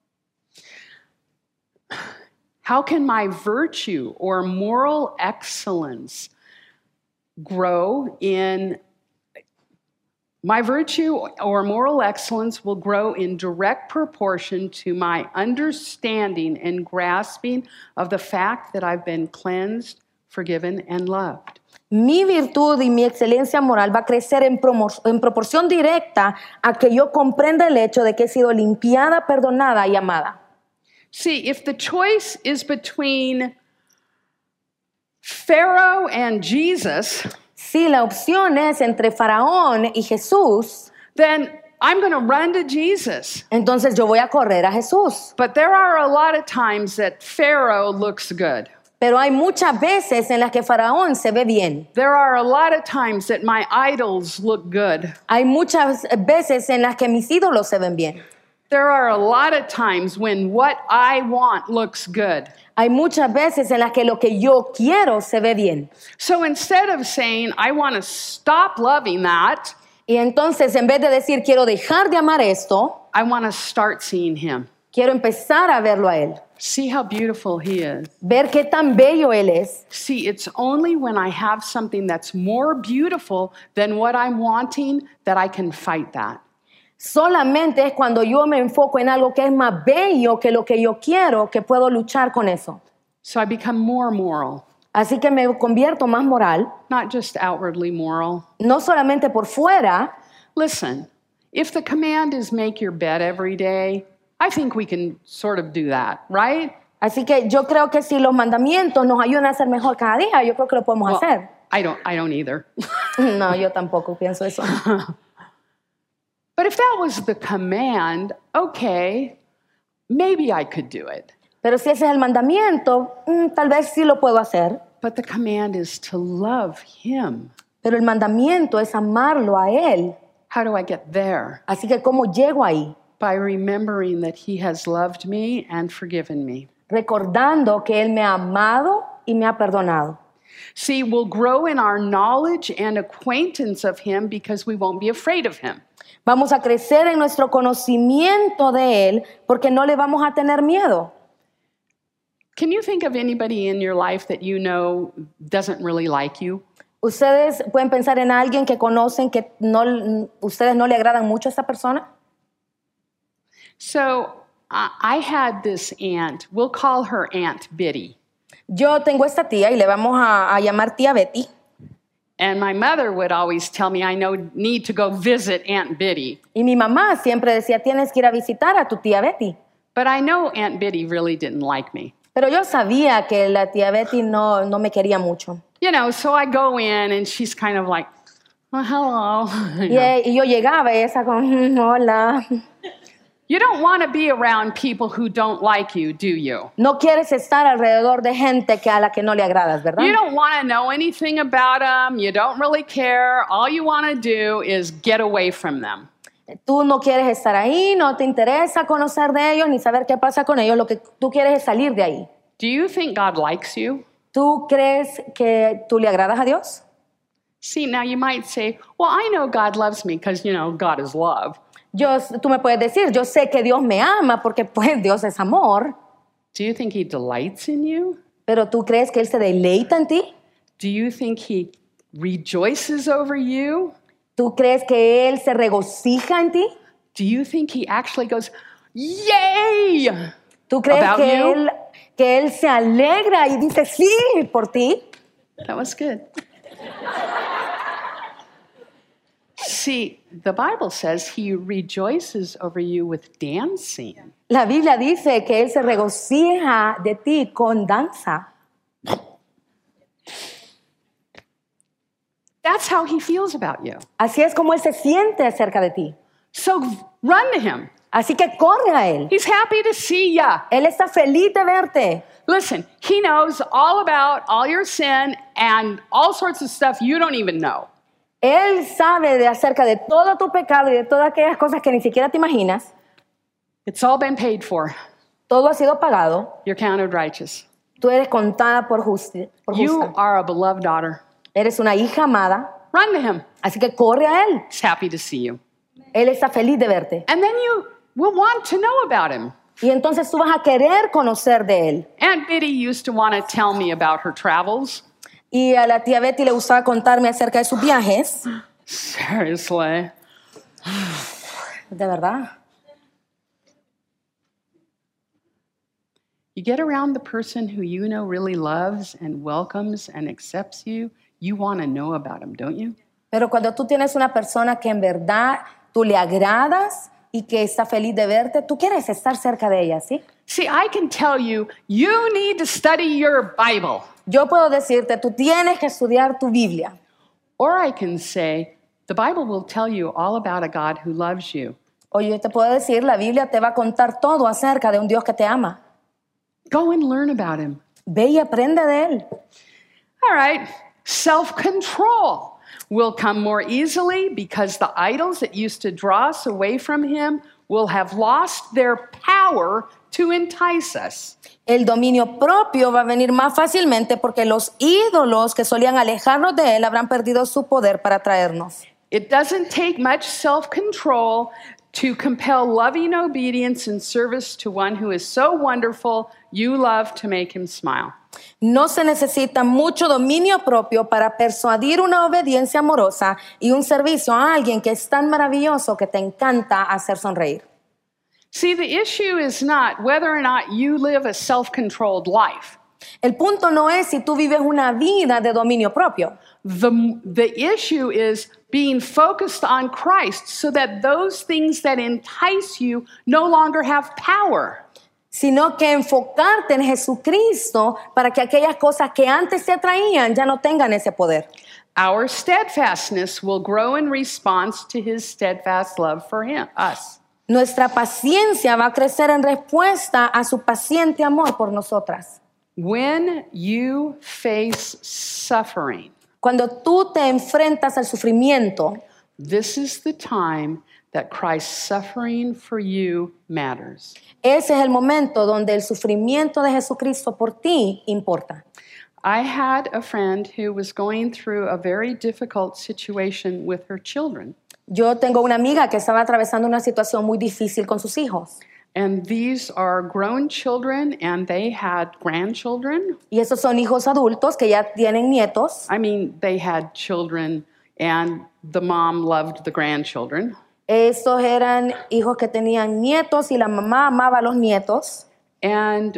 How can my virtue or moral excellence grow in my virtue or moral excellence will grow in direct proportion to my understanding and grasping of the fact that I've been cleansed, forgiven, and loved. Mi virtud y mi excelencia moral va a crecer en proporción directa a que yo comprenda el hecho de que he sido limpiada, perdonada y amada. See, if the choice is between Pharaoh and Jesus, Si la opción es entre Faraón y Jesús, then I'm going to run to Jesus. entonces yo voy a correr a Jesús. But there are a lot of times that Pharaoh looks good. Pero hay muchas veces en las que Faraón se ve bien. There are a lot of times that my idols look good. Hay muchas veces en las que mis ídolos se ven bien. There are a lot of times when what I want looks good. Hay muchas veces en las que lo que yo quiero se ve bien. So instead of saying, I want to stop loving that, Y entonces en vez de decir quiero dejar de amar esto, I want to start seeing him. quiero empezar a verlo a Él. See how beautiful he is. Ver qué tan bello Él es. See, it's only when I have something that's more beautiful than what I'm wanting that I can fight that. Solamente es cuando yo me enfoco en algo que es más bello que lo que yo quiero que puedo luchar con eso. So I become more moral, Así que me convierto más moral, not just outwardly moral. no solamente por fuera. Listen, if the command is make your bed every day, I think we can sort of do that, right? Así que yo creo que si los mandamientos nos ayudan a ser mejor cada día, yo creo que lo podemos hacer. I don't either. No, yo tampoco pienso eso. But if that was the command, okay, maybe I could do it. Pero si ese es el mandamiento, tal vez sí lo puedo hacer. But the command is to love him. Pero el mandamiento es amarlo a Él. How do I get there? Así que ¿cómo llego ahí? By remembering that he has loved me and forgiven me. Recordando que Él me ha amado y me ha perdonado. See, we'll grow in our knowledge and acquaintance of him because we won't be afraid of him. Vamos a crecer en nuestro conocimiento de Él porque no le vamos a tener miedo. Can you think of anybody in your life that you know doesn't really like you? ¿Ustedes pueden pensar en alguien que conocen que ustedes no le agradan mucho a esta persona? So I had this aunt. We'll call her Aunt Biddy. Yo tengo esta tía y le vamos a llamar tía Betty. And my mother would always tell me I need to go visit Aunt Biddy. Y mi mamá siempre decía, tienes que ir a visitar a tu tía Betty. But I know Aunt Biddy really didn't like me. Pero yo sabía que la tía Betty no me quería mucho. You know, so I go in and she's kind of like, well, hello. Y yo llegaba y esa con, hola. You don't want to be around people who don't like you, do you? No quieres estar alrededor de gente a la que no le agradas, ¿verdad? You don't want to know anything about them. You don't really care. All you want to do is get away from them. Tú no quieres estar ahí, no te interesa conocer de ellos ni saber qué pasa con ellos. Lo que tú quieres es salir de ahí. Do you think God likes you? ¿Tú crees que tú le agradas a Dios? See, now you might say, well, I know God loves me because, God is love. Tú me puedes decir, yo sé que Dios me ama porque pues Dios es amor. Do you think he delights in you? Pero ¿tú crees que Él se deleita en ti? Do you think he rejoices over you? ¿Tú crees que Él se regocija en ti? Do you think he actually goes, yay? ¿Tú crees About you? que él se alegra y dice sí por ti? That was good. See, the Bible says he rejoices over you with dancing. La Biblia dice que Él se regocija de ti con danza. That's how he feels about you. Así es como Él se siente acerca de ti. So run to him. Así que corre a Él. He's happy to see ya. Él está feliz de verte. Listen, he knows all about all your sin and all sorts of stuff you don't even know. Él sabe acerca de todo tu pecado y de todas aquellas cosas que ni siquiera te imaginas. It's all been paid for. Todo ha sido pagado. You're counted righteous. Tú eres contada por justa. You are a beloved daughter. Eres una hija amada. Run to him. Así que corre a Él. He's happy to see you. Él está feliz de verte. And then you will want to know about him. Y entonces tú vas a querer conocer de Él. Aunt Biddy used to want to tell me about her travels. Y a la tía Betty le gustaba contarme acerca de sus viajes. Seriously. De verdad. You get around the person who you know really loves and welcomes and accepts you, you want to know about him, don't you? Pero cuando tú tienes una persona que en verdad tú le agradas y que está feliz de verte, tú quieres estar cerca de ella, ¿sí? See, I can tell you, you need to study your Bible. Yo puedo decirte, tú tienes que estudiar tu Biblia. Or I can say, the Bible will tell you all about a God who loves you. O yo te puedo decir, la Biblia te va a contar todo acerca de un Dios que te ama. Go and learn about him. Ve y aprende de Él. All right, self-control will come more easily because the idols that used to draw us away from him will have lost their power to entice us. El dominio propio va a venir más fácilmente porque los ídolos que solían alejarnos de Él habrán perdido su poder para atraernos. It doesn't take much self-control to compel loving obedience and service to one who is so wonderful you love to make him smile. No se necesita mucho dominio propio para persuadir una obediencia amorosa y un servicio a alguien que es tan maravilloso que te encanta hacer sonreír. See, the issue is not whether or not you live a self-controlled life. El punto no es si tú vives una vida de dominio propio. The issue is being focused on Christ so that those things that entice you no longer have power. Sino que enfocarte en Jesucristo para que aquellas cosas que antes te atraían ya no tengan ese poder. Our steadfastness will grow in response to his steadfast love for us. Nuestra paciencia va a crecer en respuesta a su paciente amor por nosotras. When you face suffering, Cuando tú te enfrentas al sufrimiento, this is the time that Christ's suffering for you matters. ese es el momento donde el sufrimiento de Jesucristo por ti importa. I had a friend who was going through a very difficult situation with her children. Yo tengo una amiga que estaba atravesando una situación muy difícil con sus hijos. And these are grown children and they had grandchildren. Y esos son hijos adultos que ya tienen nietos. I mean, they had children and the mom loved the grandchildren. Estos eran hijos que tenían nietos y la mamá amaba a los nietos. And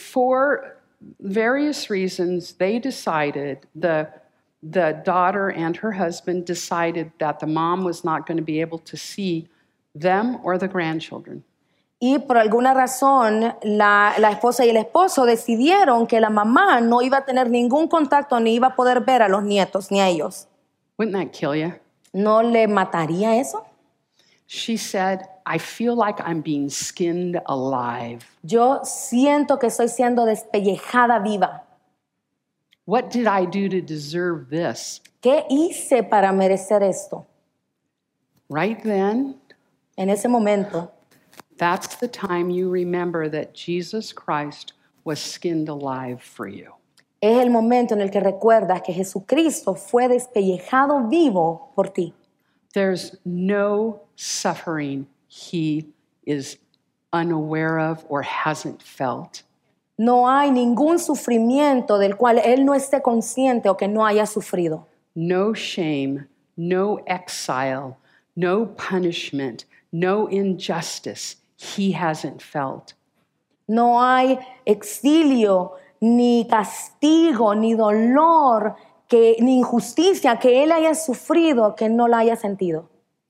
for various reasons, they decided, the daughter and her husband decided that the mom was not going to be able to see them or the grandchildren. Y por alguna razón, la esposa y el esposo decidieron que la mamá no iba a tener ningún contacto ni iba a poder ver a los nietos ni a ellos. Wouldn't that kill you? ¿No le mataría eso? She said, I feel like I'm being skinned alive. Yo siento que estoy siendo despellejada viva. What did I do to deserve this? ¿Qué hice para merecer esto? Right then, En ese momento, that's the time you remember that Jesus Christ was skinned alive for you. es el momento en el que recuerdas que Jesucristo fue despellejado vivo por ti. There's no suffering he is unaware of or hasn't felt. No hay ningún sufrimiento del cual Él no esté consciente o que no haya sufrido. No shame, no exile, no punishment, no injustice he hasn't felt. No hay exilio, ni castigo, ni dolor, ni injusticia que Él haya sufrido que no la haya sentido.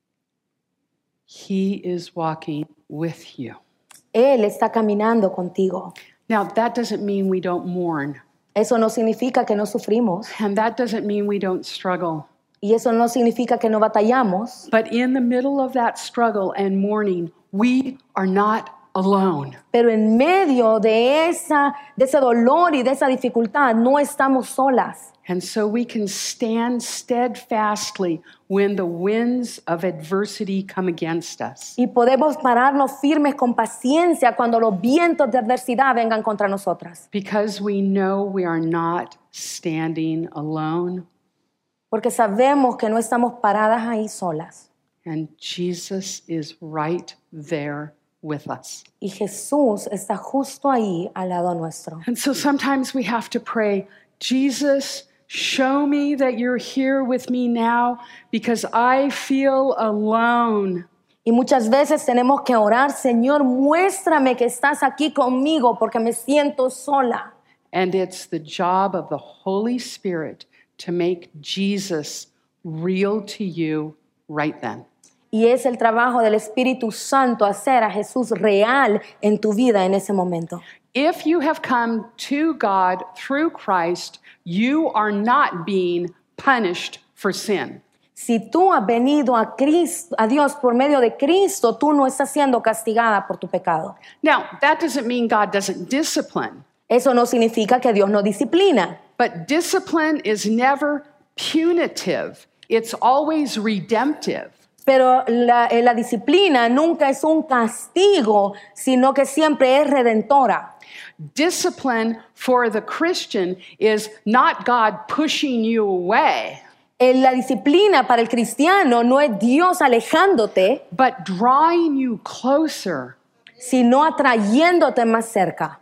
He is walking with you. Él está caminando contigo. Now, that doesn't mean we don't mourn, Eso no significa que no sufrimos and that doesn't mean we don't struggle. y eso no significa que no batallamos. But in the middle of that struggle and mourning, we are not alone. Pero en medio de ese dolor y de esa dificultad no estamos solas. And so we can stand steadfastly when the winds of adversity come against us. Y podemos pararnos firmes con paciencia cuando los vientos de adversidad vengan contra nosotras. Because we know we are not standing alone. Porque sabemos que no estamos paradas ahí solas. And Jesus is right there with us. Y Jesús está justo ahí al lado nuestro. And so sometimes we have to pray, Jesus, show me that you're here with me now because I feel alone. Y muchas veces tenemos que orar, Señor, muéstrame que estás aquí conmigo porque me siento sola. And it's the job of the Holy Spirit to make Jesus real to you right then. Y es el trabajo del Espíritu Santo hacer a Jesús real en tu vida en ese momento. If you have come to God through Christ, you are not being punished for sin. Si tú has venido a Cristo, a Dios por medio de Cristo, tú no estás siendo castigada por tu pecado. Now, that doesn't mean God doesn't discipline, Eso no significa que Dios no disciplina, but discipline is never punitive. It's always redemptive. pero la disciplina nunca es un castigo, sino que siempre es redentora. Discipline for the Christian is not God pushing you away, La disciplina para el cristiano no es Dios alejándote, but drawing you closer. sino atrayéndote más cerca.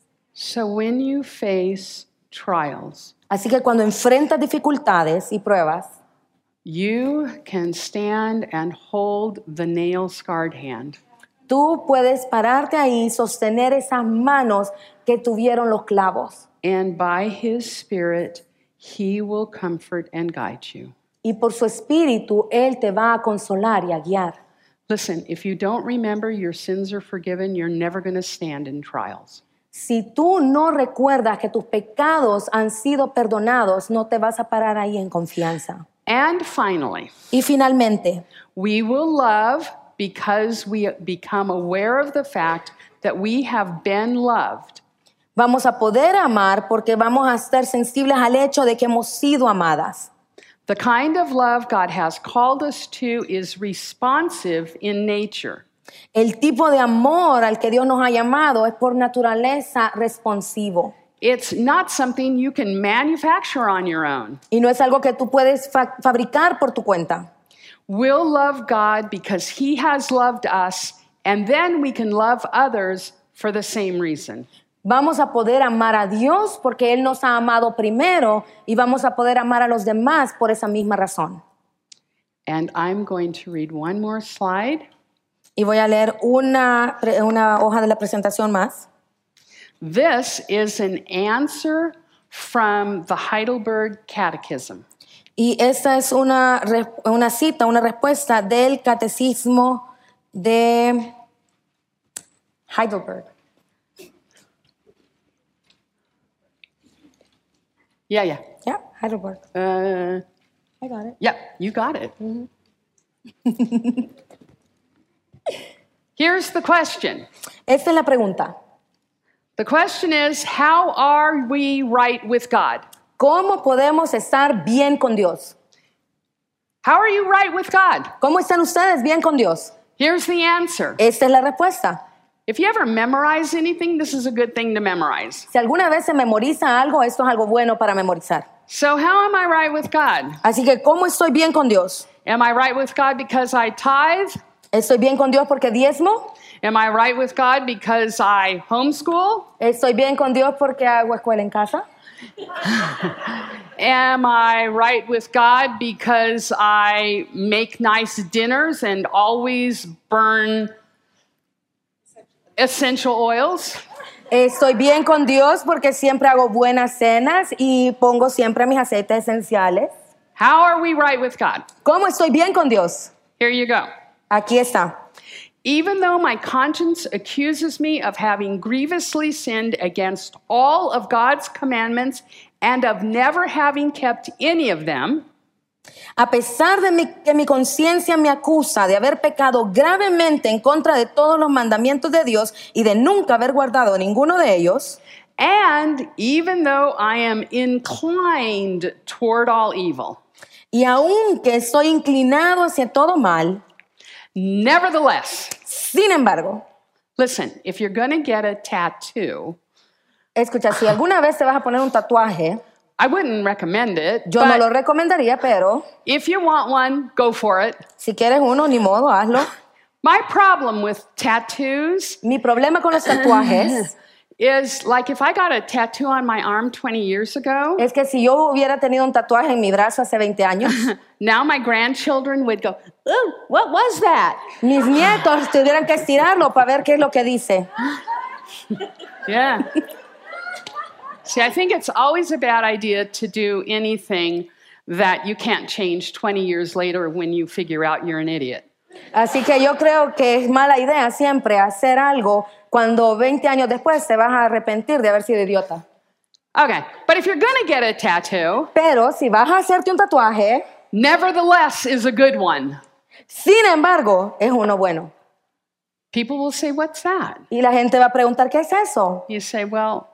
So when you face trials, Así que cuando enfrentas dificultades y pruebas, you can stand and hold the nail-scarred hand. tú puedes pararte ahí y sostener esas manos que tuvieron los clavos. And by his Spirit, he will comfort and guide you. Y por su espíritu, Él te va a consolar y a guiar. Listen, if you don't remember your sins are forgiven, you're never going to stand in trials. Si tú no recuerdas que tus pecados han sido perdonados, no te vas a parar ahí en confianza. And finally, Y finalmente, we will love because we become aware of the fact that we have been loved. vamos a poder amar porque vamos a estar sensibles al hecho de que hemos sido amadas. The kind of love God has called us to is responsive in nature. El tipo de amor al que Dios nos ha llamado es por naturaleza responsivo. It's not something you can manufacture on your own. Y no es algo que tú puedes fabricar por tu cuenta. We'll love God because he has loved us, and then we can love others for the same reason. Vamos a poder amar a Dios porque Él nos ha amado primero y vamos a poder amar a los demás por esa misma razón. And I'm going to read one more slide. Y voy a leer una hoja de la presentación más. This is an answer from the Heidelberg Catechism. Y esta es una cita, una respuesta del Catecismo de Heidelberg. Yeah. Yeah, Heidelberg. I got it. Yeah, you got it. Here's the question. Esta es la pregunta. The question is, how are we right with God? ¿Cómo podemos estar bien con Dios? How are you right with God? ¿Cómo están ustedes bien con Dios? Here's the answer. Esta es la respuesta. If you ever memorize anything, this is a good thing to memorize. Si alguna vez se memoriza algo, esto es algo bueno para memorizar. So how am I right with God? Así que, ¿cómo estoy bien con Dios? Am I right with God because I tithe? ¿Estoy bien con Dios porque diezmo? Am I right with God because I homeschool? ¿Estoy bien con Dios porque hago escuela en casa? Am I right with God because I make nice dinners and always burn essential oils? ¿Estoy bien con Dios porque siempre hago buenas cenas y pongo siempre mis aceites esenciales? How are we right with God? ¿Cómo estoy bien con Dios? Here you go. Aquí está. Even though my conscience accuses me of having grievously sinned against all of God's commandments and of never having kept any of them, A pesar de que mi conciencia me acusa de haber pecado gravemente en contra de todos los mandamientos de Dios y de nunca haber guardado ninguno de ellos, and even though I am inclined toward all evil, y aunque estoy inclinado hacia todo mal, nevertheless, sin embargo, listen, if you're going to get a tattoo, escucha, si alguna vez te vas a poner un tatuaje, I wouldn't recommend it, yo no lo but recomendaría, pero if you want one, go for it. si quieres uno, ni modo, hazlo. My problem with tattoos Mi problema con los tatuajes is like if I got a tattoo on my arm 20 years ago, es que si yo hubiera tenido un tatuaje en mi brazo hace 20 años, now my grandchildren would go, "Ooh, what was that?" mis nietos tuvieran que estirarlo para ver qué es lo que dice. Yeah. See, I think it's always a bad idea to do anything that you can't change 20 years later when you figure out you're an idiot. Así que yo creo que es mala idea siempre hacer algo cuando 20 años después te vas a arrepentir de haber sido idiota. Okay, but if you're going to get a tattoo, Pero si vas a hacerte un tatuaje, nevertheless is a good one. sin embargo, es uno bueno. People will say, "What's that?" Y la gente va a preguntar, ¿qué es eso? You say, "Well,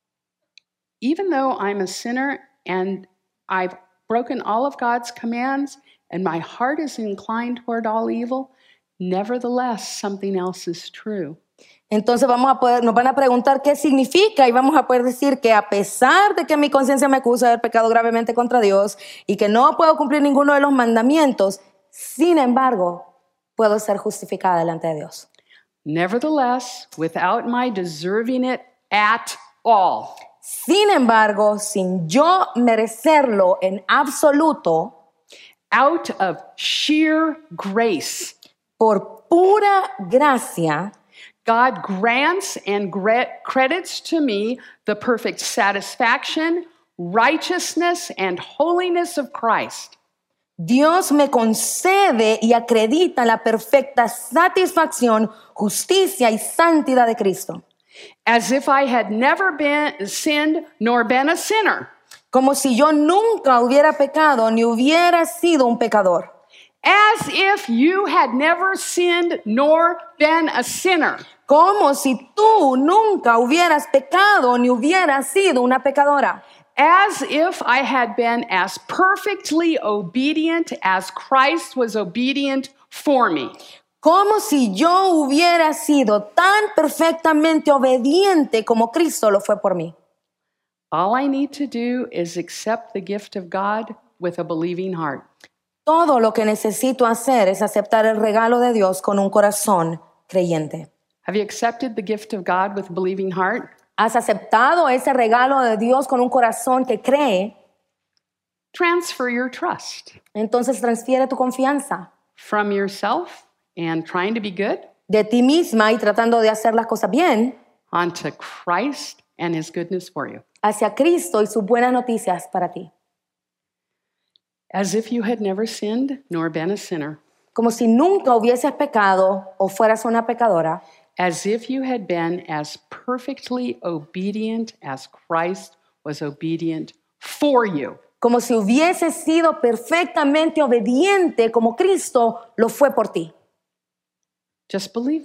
even though I'm a sinner and I've broken all of God's commands and my heart is inclined toward all evil, nevertheless something else is true." Entonces nos van a preguntar qué significa y vamos a poder decir que a pesar de que mi conciencia me acusa de haber pecado gravemente contra Dios y que no puedo cumplir ninguno de los mandamientos, sin embargo, puedo ser justificada delante de Dios. Nevertheless, without my deserving it at all, Sin embargo, sin yo merecerlo en absoluto, out of sheer grace, por pura gracia, God grants and credits to me the perfect satisfaction, righteousness, and holiness of Christ. Dios me concede y acredita la perfecta satisfacción, justicia y santidad de Cristo. As if I had never been sinned nor been a sinner. Como si yo nunca hubiera pecado ni hubiera sido un pecador. As if you had never sinned nor been a sinner. Como si tú nunca hubieras pecado ni hubieras sido una pecadora. As if I had been as perfectly obedient as Christ was obedient for me. Como si yo hubiera sido tan perfectamente obediente como Cristo lo fue por mí. All I need to do is accept the gift of God with a believing heart. Todo lo que necesito hacer es aceptar el regalo de Dios con un corazón creyente. Have you accepted the gift of God with a believing heart? ¿Has aceptado ese regalo de Dios con un corazón que cree? Transfer your trust Entonces transfiere tu confianza from yourself and trying to be good de ti misma y tratando de hacer las cosas bien onto Christ and his goodness for you. hacia Cristo y sus buenas noticias para ti. As if you had never sinned nor been a sinner. Como si nunca hubieses pecado o fueras una pecadora. As if you had been as perfectly obedient as Christ was obedient for you. Como si hubieses sido perfectamente obediente como Cristo lo fue por ti. Just believe that.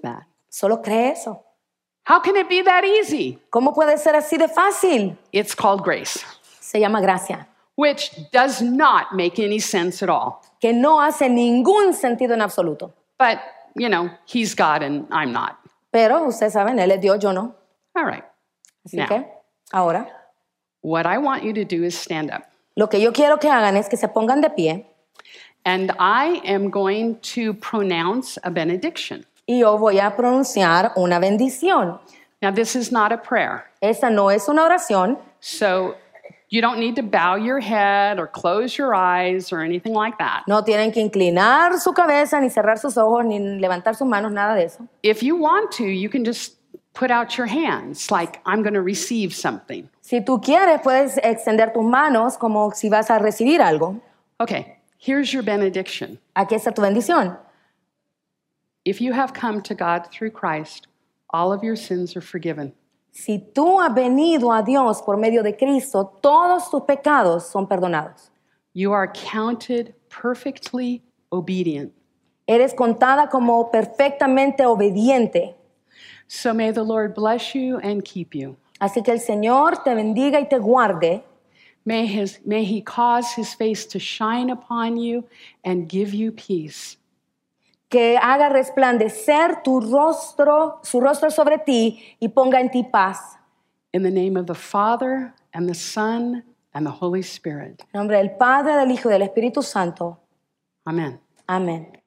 Solo cree eso. How can it be that easy? ¿Cómo puede ser así de fácil? It's called grace, Se llama gracia, which does not make any sense at all. que no hace ningún sentido en absoluto. But, he's God and I'm not. Pero ustedes saben, Él es Dios, yo no. All right. Así Now. que, ahora, What I want you to do is stand up. lo que yo quiero que hagan es que se pongan de pie And I am going to pronounce a benediction. y yo voy a pronunciar una bendición. Now, this is not a prayer. Esta no es una oración, So you don't need to bow your head or close your eyes or anything like that. no tienen que inclinar su cabeza, ni cerrar sus ojos, ni levantar sus manos, nada de eso. If you want to, you can just put out your hands like I'm going to receive something. Si tú quieres, puedes extender tus manos como si vas a recibir algo. Okay, here's your benediction. Aquí está tu bendición. If you have come to God through Christ, all of your sins are forgiven. Si tú has venido a Dios por medio de Cristo, todos tus pecados son perdonados. You are counted perfectly obedient. Eres contada como perfectamente obediente. So may the Lord bless you and keep you. Así que el Señor te bendiga y te guarde. May he cause his face to shine upon you and give you peace. Que haga resplandecer su rostro sobre ti y ponga en ti paz. In the name of the Father and the Son and the Holy Spirit. En nombre del Padre, del Hijo y del Espíritu Santo. Amen. Amén.